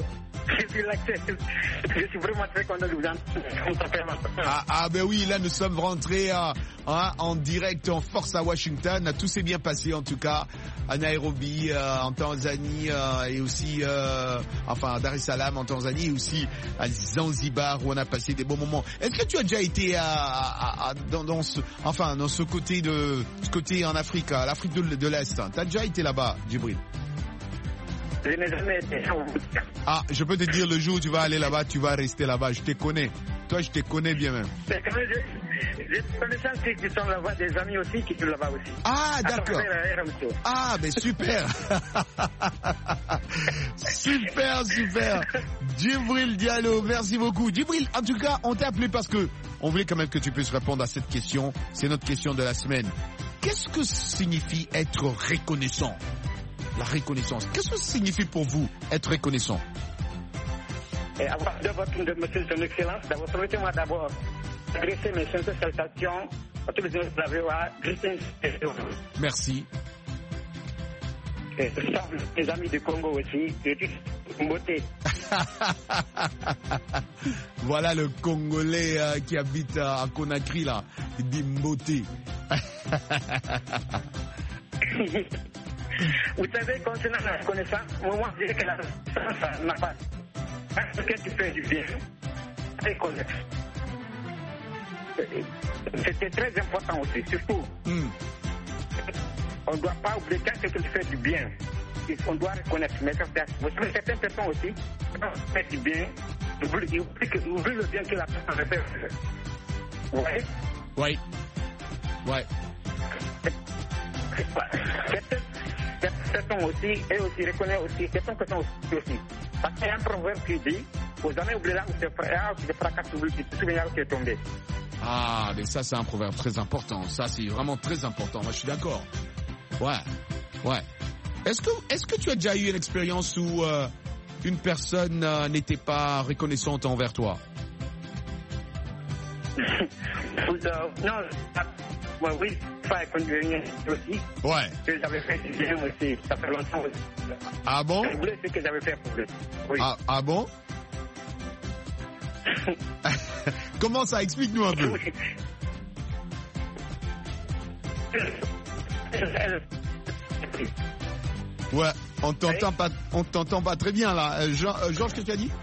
je suis vraiment très content de vous entendre. Ben oui, là nous sommes rentrés en direct, en force à Washington. Tout s'est bien passé en tout cas à Nairobi, en Tanzanie et aussi à Dar es Salaam en Tanzanie et aussi à Zanzibar où on a passé des bons moments. Est-ce que tu as déjà été dans ce côté en Afrique, à l'Afrique de l'Est? Tu as déjà été là-bas, Djibril? Je n'ai jamais été. Je peux te dire, le jour où tu vas aller là-bas, tu vas rester là-bas. Je te connais. Toi, je te connais bien même. J'ai des connaissances qui sont là-bas, des amis aussi qui sont là-bas aussi. Ah, d'accord. Ben super. Super. Djibril Diallo, merci beaucoup. Djibril, en tout cas, on t'a appelé parce que on voulait quand même que tu puisses répondre à cette question. C'est notre question de la semaine. Qu'est-ce que signifie être reconnaissant? La reconnaissance. Qu'est-ce que ça signifie pour vous, être reconnaissant? Avant de monsieur son excellence, d'abord, permettez-moi d'abord adresser mes sincères salutations à tous les amis de la VOA. Merci. Et les amis du Congo aussi, et toute beauté. Voilà le Congolais qui habite à Conakry, là. Il dit beauté. Vous savez, concernant la reconnaissance, moi je dirais que la reconnaissance n'a pas. Parce que tu fais du bien, reconnaître. C'était très important aussi, surtout. On ne doit pas oublier quand tu fais du bien. On doit reconnaître. Mais certaines personnes aussi, quand on fait du bien, ils oublient le bien que la personne fait. Vous voyez? Oui. personnes aussi, et aussi reconnaissent aussi, certaines personnes aussi. Parce qu'il y a un proverbe qui dit, aux jamais oublier là où tu te fracasses, tu te souviens où tu es tombé. Ah, mais ça c'est un proverbe très important. Ça c'est vraiment très important. Moi je suis d'accord. Ouais. Est-ce que tu as déjà eu une expérience où une personne n'était pas reconnaissante envers toi? Non, oui, pas conduire aussi. Ouais. Que j'avais fait bien aussi, ça fait longtemps aussi. Ah bon? Je voulais ce que j'avais fait pour lui. Oui. Ah bon? Comment ça? Explique-nous un peu. Ouais, on t'entend pas très bien là. Georges, qu'est-ce que tu as dit?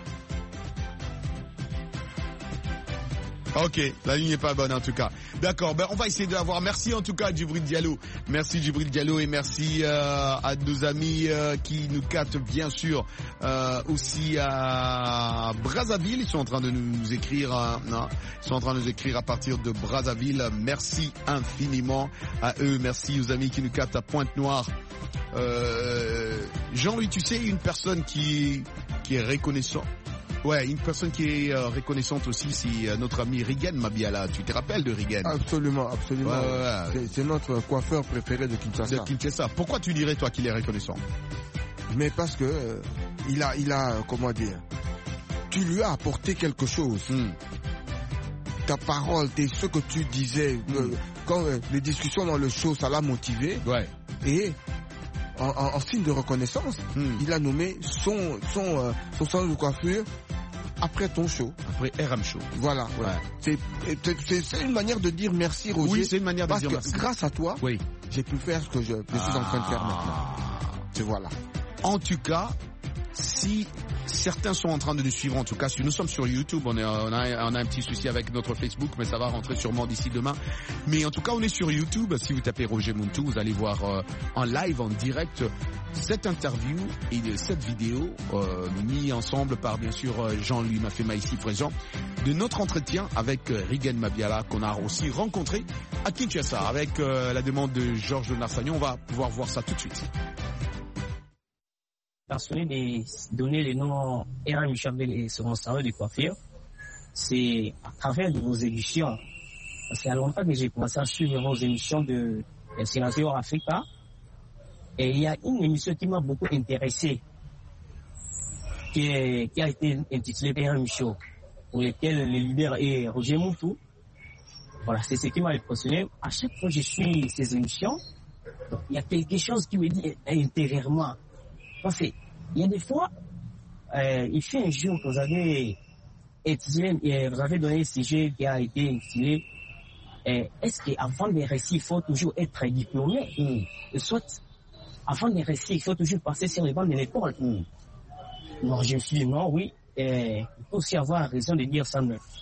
Ok, la ligne n'est pas bonne en tout cas. D'accord, on va essayer de la voir. Merci en tout cas Djibril Diallo. Merci Djibril Diallo et merci à nos amis qui nous captent bien sûr aussi à Brazzaville. Ils sont en train de nous écrire. Ils sont en train de nous écrire à partir de Brazzaville. Merci infiniment à eux. Merci aux amis qui nous captent à Pointe-Noire. Jean-Louis, tu sais, une personne qui est reconnaissante. Ouais, une personne qui est reconnaissante aussi, c'est notre ami Rigen Mabiala. Tu te rappelles de Rigen? Absolument. Ouais. C'est notre coiffeur préféré de Kinshasa. Pourquoi tu dirais, toi, qu'il est reconnaissant? Mais parce que il a, comment dire, tu lui as apporté quelque chose. Ta parole, ce que tu disais, quand les discussions dans le show, ça l'a motivé. Ouais. Et en signe de reconnaissance, il a nommé son salon de coiffure après ton show. Après RM Show. Voilà. C'est une manière de dire merci, Roger. Oui, c'est une manière de dire merci. Grâce à toi, j'ai pu faire ce que je suis en train de faire maintenant. Voilà. En tout cas, si certains sont en train de nous suivre, en tout cas, si nous sommes sur YouTube, on a un petit souci avec notre Facebook, mais ça va rentrer sûrement d'ici demain. Mais en tout cas, on est sur YouTube. Si vous tapez Roger Muntu, vous allez voir en live, en direct, cette interview et cette vidéo mis ensemble par, bien sûr, Jean-Louis Mafema ici présent, de notre entretien avec Rigen Mabiala qu'on a aussi rencontré à Kinshasa avec la demande de Georges de Narsagnon. On va pouvoir voir ça tout de suite. Passionné de donner les noms RM Michel et son salon de coiffure, c'est à travers de vos émissions. Parce qu'il y a longtemps que j'ai commencé à suivre vos émissions de Sénateur Africa. Et il y a une émission qui m'a beaucoup intéressé, qui a été intitulée RM Show, pour lequel le leader est Roger Muntu. Voilà, c'est ce qui m'a impressionné. À chaque fois que je suis ces émissions, il y a quelque chose qui me dit intérieurement. Parce qu'il y a des fois, il fait un jour que vous avez donné un sujet qui a été intitulé est-ce qu'avant des récits, il faut toujours être diplômé? Soit, avant des récits, il faut toujours passer sur les bancs de l'école. Non, je me suis dit non, oui, il faut aussi avoir raison de dire ça.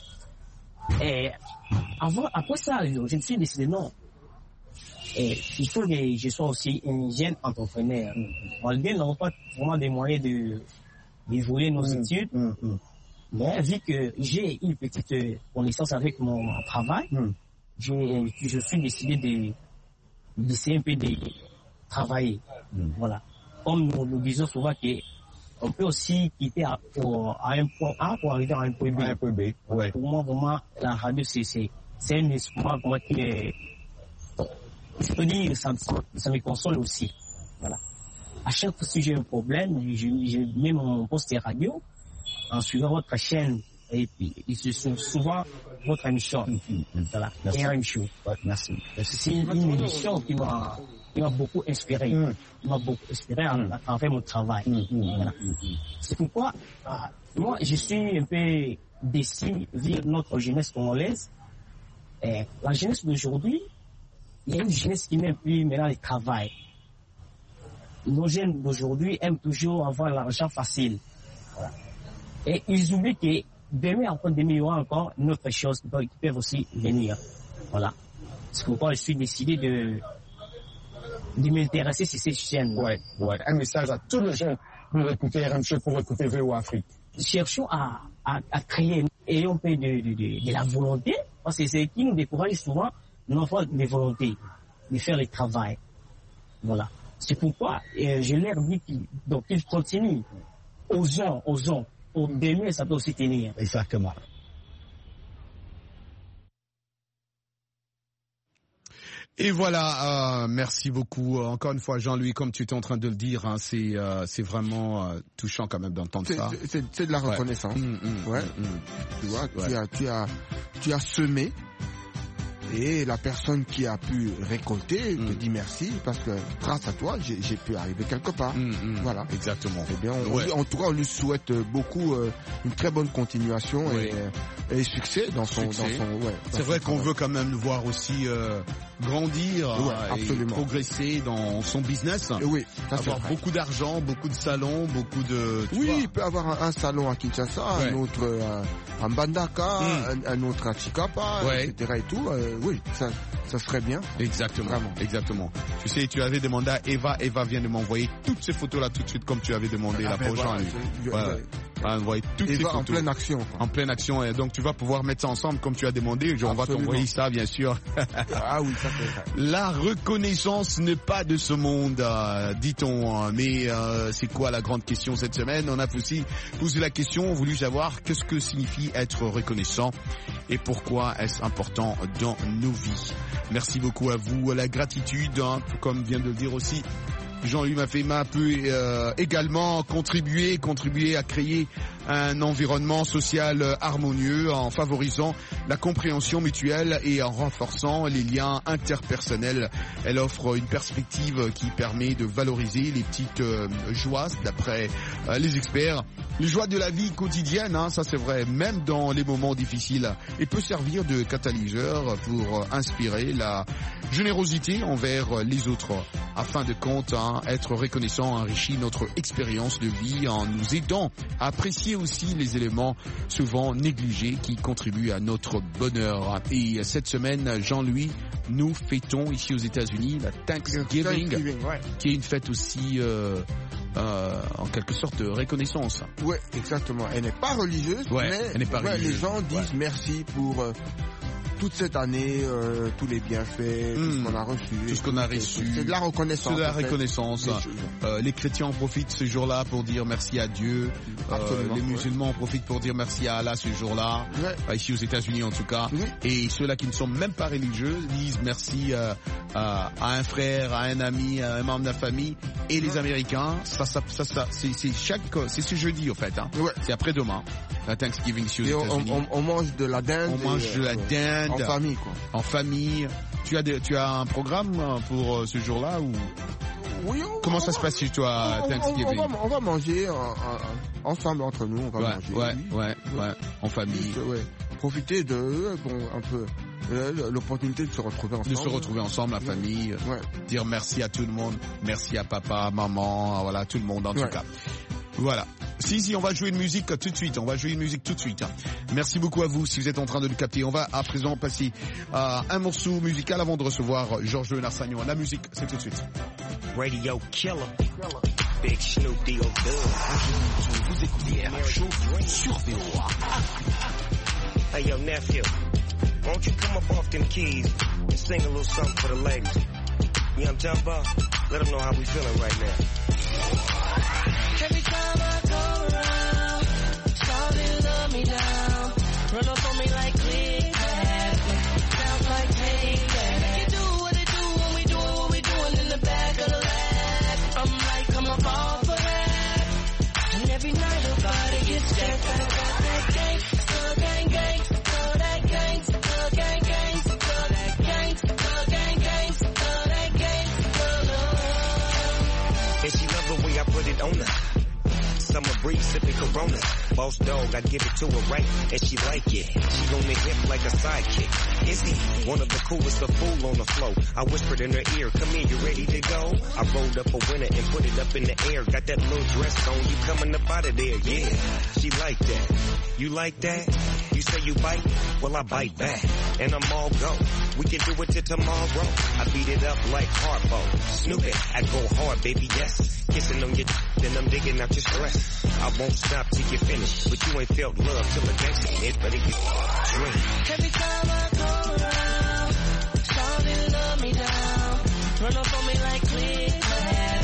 Après ça, je me suis décidé non. Il faut que je sois aussi un jeune entrepreneur. Malgré n'avons pas vraiment des moyens d'évoluer nos études, mais vu que j'ai une petite connaissance avec mon travail, je suis décidé d'essayer un peu de travailler. Voilà. Comme nous disons souvent qu'on peut aussi quitter à un point A pour arriver à un point B. Ouais. Pour moi, vraiment, la radio, c'est un espoir qui est... Je peux dire, ça me console aussi. Voilà. À chaque fois que j'ai un problème, je mets mon poste radio en suivant votre chaîne et puis c'est souvent votre émission. Voilà. Et une show. Merci. C'est une émission qui m'a beaucoup inspiré. Qui m'a beaucoup inspiré à travers mon travail. Voilà. C'est pourquoi moi je suis un peu déçu de notre jeunesse congolaise. La jeunesse d'aujourd'hui, il y a une jeunesse qui n'aime plus maintenant le travail. Nos jeunes d'aujourd'hui aiment toujours avoir l'argent facile. Voilà. Et ils oublient que demain, après demain, il y aura encore une autre chose qui peuvent aussi venir. Voilà. C'est pourquoi je suis décidé de m'intéresser sur ces chaînes. Ouais. Un message à tous les jeunes pour écouter RMC, pour écouter VOA Afrique. Cherchons à créer, ayons un peu de la volonté, parce que c'est ce qui nous décourage souvent, non pas de volonté, de faire le travail. Voilà. C'est pourquoi je leur dis qu'ils continuent. Osons. Pour demain, ça doit aussi tenir. Exactement. Et voilà, merci beaucoup. Encore une fois, Jean-Louis, comme tu étais en train de le dire, hein, c'est vraiment touchant quand même d'entendre ça. C'est de la reconnaissance. Ouais. Tu vois, tu as semé. Et la personne qui a pu récolter te dit merci parce que grâce à toi, j'ai pu arriver quelque part. Voilà. Exactement. Eh bien, en tout cas, on lui souhaite beaucoup une très bonne continuation et succès dans son. C'est vrai qu'on veut quand même le voir aussi grandir et progresser dans son business. Oui. Avoir beaucoup d'argent, beaucoup de salons, beaucoup de. Il peut avoir un salon à Kinshasa, un autre à Mbandaka, un autre à Chikapa, etc. et tout. Oui, ça serait bien. Exactement. Vraiment. Exactement. Tu sais, tu avais demandé à Eva. Eva vient de m'envoyer toutes ces photos-là tout de suite comme tu avais demandé là pour Jean-Louis. Envoyer toutes ces photos. En pleine action. Quoi. En pleine action. Et donc tu vas pouvoir mettre ça ensemble comme tu as demandé. On va t'envoyer ça, bien sûr. Ah oui, ça c'est vrai. La reconnaissance n'est pas de ce monde, dit-on. Mais c'est quoi la grande question cette semaine? On a aussi posé la question, voulu savoir qu'est-ce que signifie être reconnaissant et pourquoi est-ce important dans nos vies. Merci beaucoup à vous. La gratitude, hein, comme vient de le dire aussi Jean-Louis m'a pu également contribuer à créer un environnement social harmonieux en favorisant la compréhension mutuelle et en renforçant les liens interpersonnels. Elle offre une perspective qui permet de valoriser les petites joies, d'après les experts. Les joies de la vie quotidienne, hein, ça c'est vrai, même dans les moments difficiles, et peut servir de catalyseur pour inspirer la générosité envers les autres. Afin de compte, hein, être reconnaissant enrichit notre expérience de vie en nous aidant à apprécier aussi les éléments souvent négligés qui contribuent à notre bonheur. Et cette semaine, Jean-Louis, nous fêtons ici aux États-Unis la Thanksgiving, qui est une fête aussi en quelque sorte de reconnaissance. Oui, exactement. Elle n'est pas religieuse, mais elle n'est pas religieuse. Les gens disent merci pour toute cette année, tous les bienfaits, tout ce qu'on a reçu. Tout ce qu'on a reçu. C'est de la reconnaissance. C'est de la reconnaissance. Les chrétiens en profitent ce jour-là pour dire merci à Dieu. Les musulmans en profitent pour dire merci à Allah ce jour-là. Ici aux États-Unis en tout cas. Et ceux-là qui ne sont même pas religieux disent merci à un frère, à un ami, à un membre de la famille. Et les Américains, c'est ce jeudi en fait. Hein. C'est après-demain. La Thanksgiving ici aux États-Unis. On mange de la dinde. On mange de la dinde. En famille, quoi. En famille. Tu as un programme pour ce jour-là ou? Oui. Comment ça se passe chez toi, Thanksgiving? On va manger ensemble entre nous. On va manger. En famille. Profiter de un peu l'opportunité de se retrouver ensemble. De se retrouver ensemble, la famille. Dire merci à tout le monde. Merci à papa, maman, voilà, tout le monde en tout cas. Voilà. Si, on va jouer une musique tout de suite. Merci beaucoup à vous si vous êtes en train de le capter. On va à présent passer à un morceau musical avant de recevoir Georges Narsagnon. La musique, c'est tout de suite. Radio Killer. Big Snoop D.O. Vous écoutez RM Show sur VOA. Hey yo, nephew. Won't you come up off them keys and sing a little something for the ladies? You know what I'm talking about? Let them know how we feeling right now. Every time I go around, shawty love me down. Run up on me like quick, sounds like payback. Make it do what it do when we doing what we doing in the back of the lab. I'm like, come up off of that. And every night her body gets jacked. I got that gang, gang, gang, that gang, gang, gang, that gang, gang, gang, that gang, love. And she love the way I put it on her. Summer breeze sipping Corona. Boss dog, I give it to her right, and she like it. She on the hip like a sidekick. Is he one of the coolest, a fool on the flow? I whispered in her ear, come here, you ready to go? I rolled up a winner and put it up in the air. Got that little dress on, you coming up out of there, yeah. She like that. You like that? You say you bite? Well, I bite back. And I'm all go. We can do it till tomorrow. I beat it up like Harpo. Snoop it, I go hard, baby, yes. Kissing on your then I'm digging out your stress. I won't stop till you finish. But you ain't felt love till the gangsta hit, but it gets drink. Every time I go around, shawty love me down. Run up on me like quick.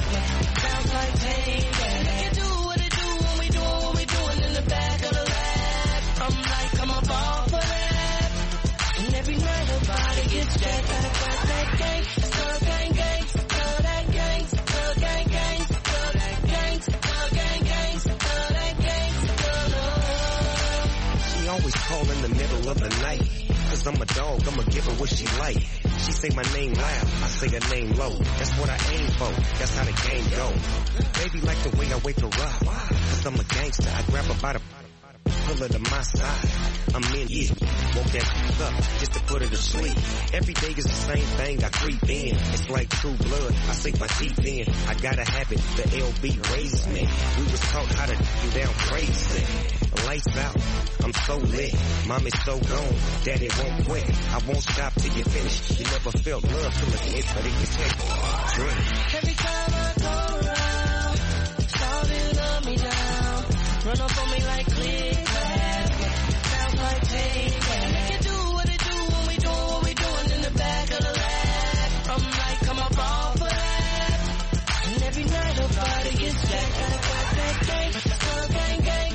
call in the middle of the night. Cause I'm a dog, I'ma give her what she like. She say my name loud, I say her name low. That's what I aim for, that's how the game go. Baby like the way I wake her up. Cause I'm a gangster, I grab her by the pull her to my side. I'm in it, woke that up just to put her to sleep. Every day is the same thing, I creep in. It's like true blood, I sink my teeth in. I got a habit, the LB raised me. We was taught how to do down crazy. Lights out, I'm so lit. Mommy's so gone, daddy won't quit. I won't stop till you finish. You never felt love till the end, but it can take drink. Every time I go around, shawty love me down. Run up on me like click, sounds like take. Make it do what it do when we doing what we doing in the back of the lab. I'm like, come up off of that. And every night her body gets jacked. I got that gang, gang, gang.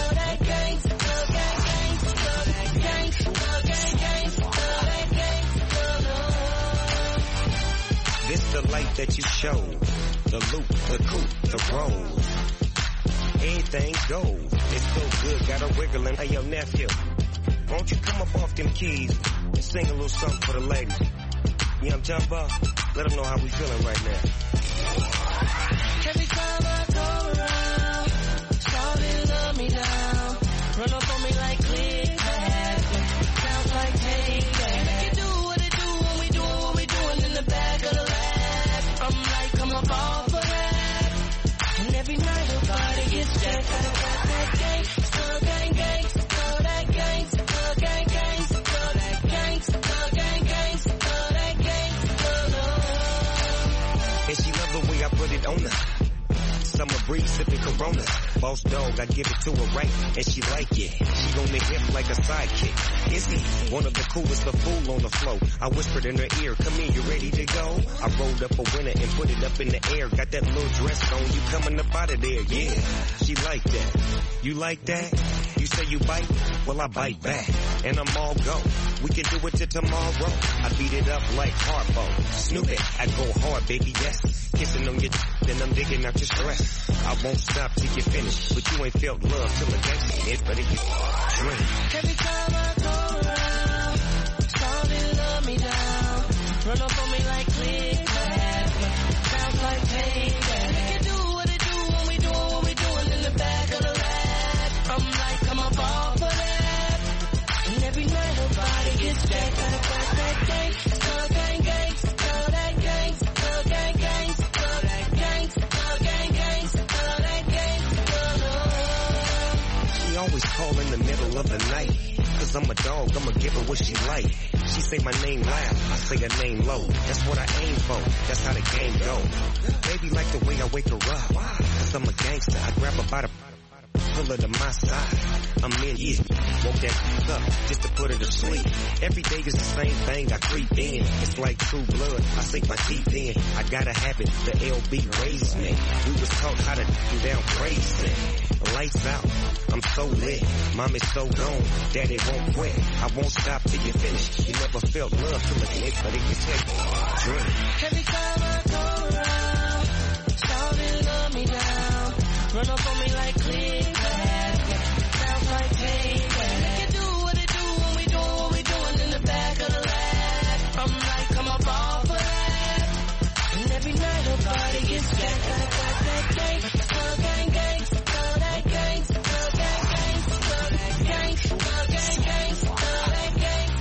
This the light that you show, the loop, the coupe, the roll. Anything goes, it's so good, got a wiggling. Hey, yo, nephew, won't you come up off them keys and sing a little something for the ladies? You know what I'm talking about? Let them know how we feeling right now. Every time I go around, shawty love me down. Run up on me like click, sounds like take. Make it do what it do when we doing what we doing in the back of the lab. I'm like, come up off of that. And every night her body gets jacked. I got that gang, still gang, gang, still that gang, still gang, gang, still that gang, still gang, gang, still that gang, still And she love the way I put it on her. Summer breeze sipping Corona. Boss dog, I give it to her right, and she like it. She on the hip like a sidekick. Is he one of the coolest, the fool on the floor? I whispered in her ear, come here, you ready to go? I rolled up a winner and put it up in the air. Got that little dress on, you coming up out of there, yeah. She like that. You like that? You say you bite? Well, I bite back. And I'm all go. We can do it till tomorrow. I beat it up like Harpo. Snoop it, I go hard, baby, yes. Kissing on your then I'm digging out your stress. I won't stop till you finish. But you ain't felt love till the gangsta hit, but it can drink. Every time I go around, shawty love me down. Run up on me like click, sounds like take. Make it do what it do when we doing what we doing in the back of the lab. I'm like, come up off of that. And every night her body gets jacked. I got that gang, still gang, gang, still that gang, still gang, gang, still that gang, still gang, gang, still that gang, She always call in the middle of the night. Cause I'm a dog, I'ma give her what she like. She say my name loud, I say her name low. That's what I aim for, that's how the game go. Baby like the way I wake her up. Cause I'm a gangster, I grab her by the pull her to my side. I'm in it, woke that up just to put her to sleep. Every day is the same thing, I creep in. It's like true blood, I sink my teeth in. I got a habit, the LB raised me. We was taught how to do down crazy. Lights out, I'm so lit. Mommy's so gone, daddy won't quit. I won't stop till you finish. You never felt love till the end, but it can take drink. Every time I go around, shawty love me down. Run up on me like click, sounds like take. Make it do what it do when we doing what we doing in the back of the lab. I'm like, come up off of that. And every night her body gets jacked. I got that gang, still gang, gang, still that gang, still gang, gang, still that gang, still gang, gang, still that gang,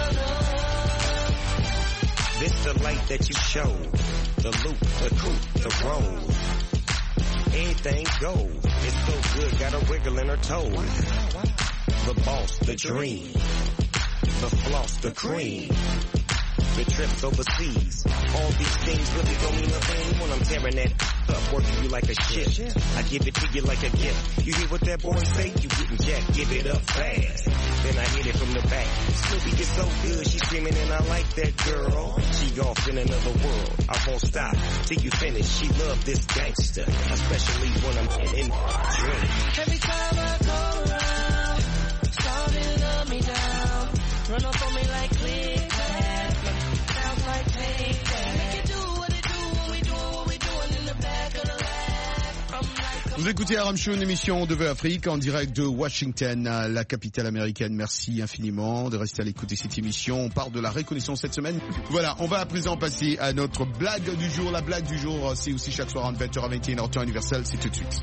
still This the light that you show, the loop, the coupe, the roll. Anything goes, it's so good, got a wiggle in her toes. The boss, the dream, the floss, the cream, the trips overseas. All these things really don't mean a thing when I'm tearing that up, working you like a ship. I give it to you like a gift. You hear what that boy say? You getting jacked, give it up fast. Then I hit it from the back. Snoopy is so good, she's screaming and I like that girl. She off in another world. I won't stop till you finish. She love this gangster, especially when I'm in drink. Every time I go around, shawty love me down. Run up on me like click, sounds like take. Make it do what it do when we doing what we doing in the back of the lab. I'm like, Vous écoutez RM Show, une émission de VO Afrique en direct de Washington, la capitale américaine. Merci infiniment de rester à l'écoute de cette émission. On parle de la reconnaissance cette semaine. Voilà, on va à présent passer à notre blague du jour. La blague du jour, c'est aussi chaque soir entre 20h à 21h temps universel. C'est tout de suite.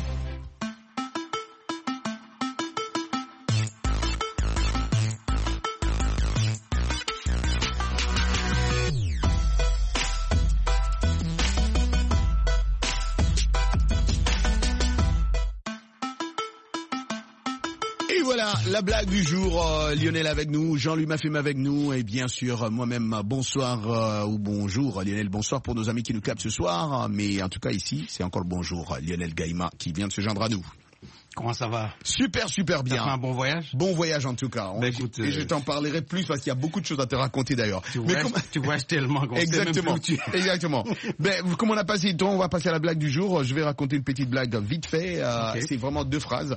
La blague du jour, Lionel avec nous, Jean-Louis Mafem avec nous et bien sûr moi-même bonsoir ou bonjour Lionel, bonsoir pour nos amis qui nous captent ce soir, mais en tout cas ici c'est encore le bonjour Lionel Gaïma qui vient de se joindre à nous. Comment ça va? Super bien. T'as fait un bon voyage? Bon voyage en tout cas. Écoute, et je t'en parlerai plus parce qu'il y a beaucoup de choses à te raconter d'ailleurs. Tu voyages tellement qu'on Exactement. Sait même plus Exactement. Comme on a passé le temps, on va passer à la blague du jour. Je vais raconter une petite blague vite fait. Okay. C'est vraiment 2 phrases.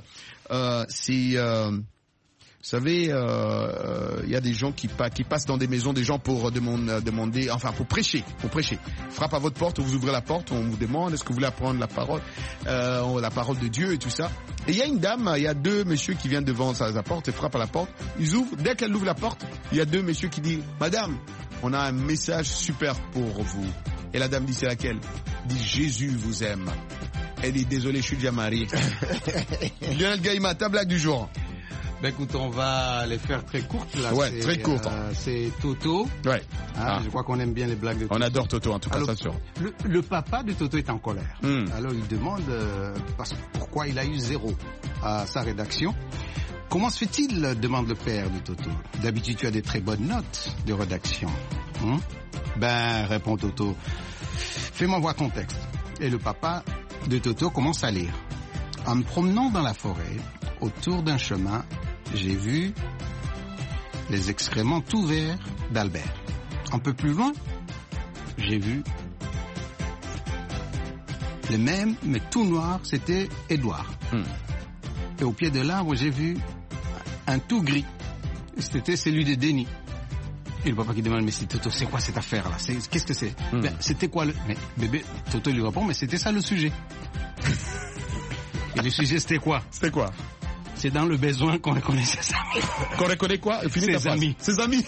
Vous savez, il y a des gens qui passent dans des maisons, des gens pour demander, enfin pour prêcher. Frappe à votre porte, vous ouvrez la porte, on vous demande est-ce que vous voulez apprendre la parole de Dieu et tout ça. Et il y a une dame, il y a 2 messieurs qui viennent devant sa porte et frappent à la porte. Ils ouvrent, dès qu'elle ouvre la porte, il y a 2 messieurs qui disent Madame, on a un message super pour vous. Et la dame dit c'est laquelle? Dit Jésus vous aime. Elle dit désolé, je suis déjà marié. Lionel Gaïma, ta blague du jour. Écoute, on va les faire très courtes là. Ouais, très courtes. C'est Toto. Ouais. Je crois qu'on aime bien les blagues de Toto. On adore Toto en tout cas, ça sûr. Le papa de Toto est en colère. Alors il demande pourquoi il a eu 0 à sa rédaction. Comment se fait-il, demande le père de Toto. D'habitude tu as des très bonnes notes de rédaction. Répond Toto. Fais-moi voir ton texte. Et le papa de Toto commence à lire. En me promenant dans la forêt, autour d'un chemin, j'ai vu les excréments tout verts d'Albert. Un peu plus loin, j'ai vu les mêmes, mais tout noir, c'était Édouard. Et au pied de l'arbre, j'ai vu un tout gris. C'était celui de Denis. Et le papa qui demande, mais c'est Toto, c'est quoi cette affaire-là? Qu'est-ce que c'est? C'était quoi le... Mais bébé, Toto lui répond, mais c'était ça le sujet. Et le sujet, c'était quoi? C'était quoi? C'est dans le besoin qu'on reconnaît ses amis. Qu'on reconnaît quoi? Ses amis. Ses amis.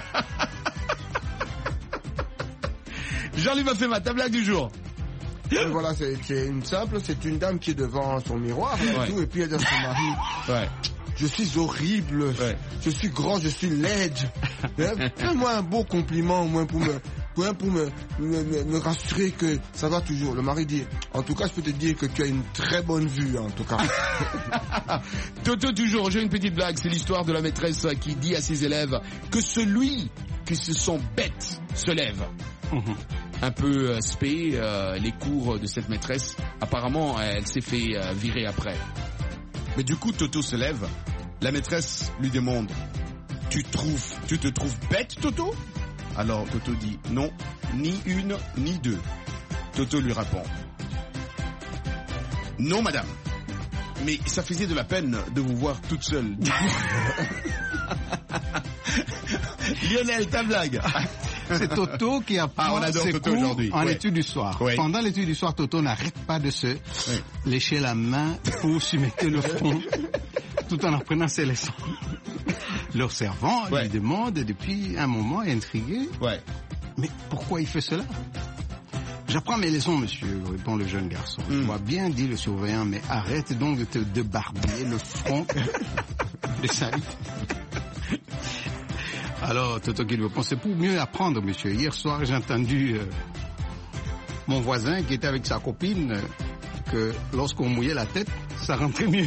Jean-Louis Mafema, ta blague du jour. Voilà, c'est une simple, c'est une dame qui est devant son miroir et tout, et puis elle dit à son mari. Ouais. Je suis horrible, je suis grand, je suis laide. Fais-moi un beau compliment, au moins pour me rassurer que ça va toujours. Le mari dit, en tout cas, je peux te dire que tu as une très bonne vue, en tout cas. Toto, toujours, j'ai une petite blague. C'est l'histoire de la maîtresse qui dit à ses élèves que celui qui se sent bête se lève. Un peu spé, les cours de cette maîtresse. Apparemment, elle s'est fait virer après. Mais du coup, Toto se lève. La maîtresse lui demande tu te trouves bête, Toto? Alors Toto dit non, ni une, ni 2. Toto lui répond non, madame. Mais ça faisait de la peine de vous voir toute seule. Lionel, ta blague. C'est Toto qui apprend ses cours en études du soir. Oui. Pendant l'étude du soir, Toto n'arrête pas de se lécher la main pour s'humecter le front tout en apprenant ses leçons. Leur servant lui demande depuis un moment, intrigué, mais pourquoi il fait cela? J'apprends mes leçons, monsieur, répond le jeune garçon. Je vois bien, dit le surveillant, mais arrête donc de te débarbouiller le front de salut. Alors, Toto qui lui répond, c'est pour mieux apprendre, monsieur. Hier soir, j'ai entendu mon voisin qui était avec sa copine que lorsqu'on mouillait la tête, ça rentrait mieux.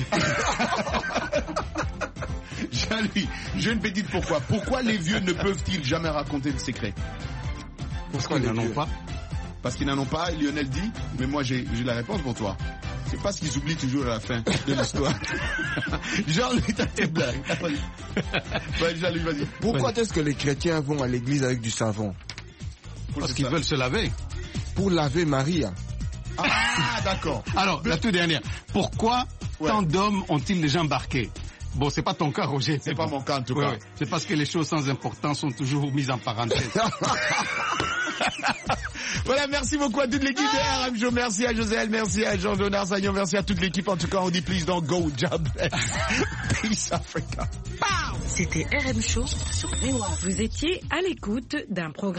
Jean-Louis, j'ai une petite pourquoi. Pourquoi les vieux ne peuvent-ils jamais raconter le secret? Parce qu'ils n'en ont pas. Parce qu'ils n'en ont pas, Lionel dit, mais moi j'ai la réponse pour toi. C'est parce qu'ils oublient toujours à la fin de l'histoire. Jean-Louis, t'as tes blagues. Jean-Louis, vas-y. Pourquoi est-ce que les chrétiens vont à l'église avec du savon? Parce qu'ils veulent se laver. Pour laver Marie. Ah, d'accord. Alors, la toute dernière. Pourquoi tant d'hommes ont-ils déjà embarqué? Bon, c'est pas ton cas, Roger. C'est pas mon cas, en tout cas. C'est parce que les choses sans importance sont toujours mises en parenthèse. Voilà, merci beaucoup à toute l'équipe de RM Show. Merci à Joselle, merci à Jean-Jonas Sagnon, merci à toute l'équipe. En tout cas, on dit please don't go, job bless. Peace Africa. C'était RM Show sur VOA. Vous étiez à l'écoute d'un programme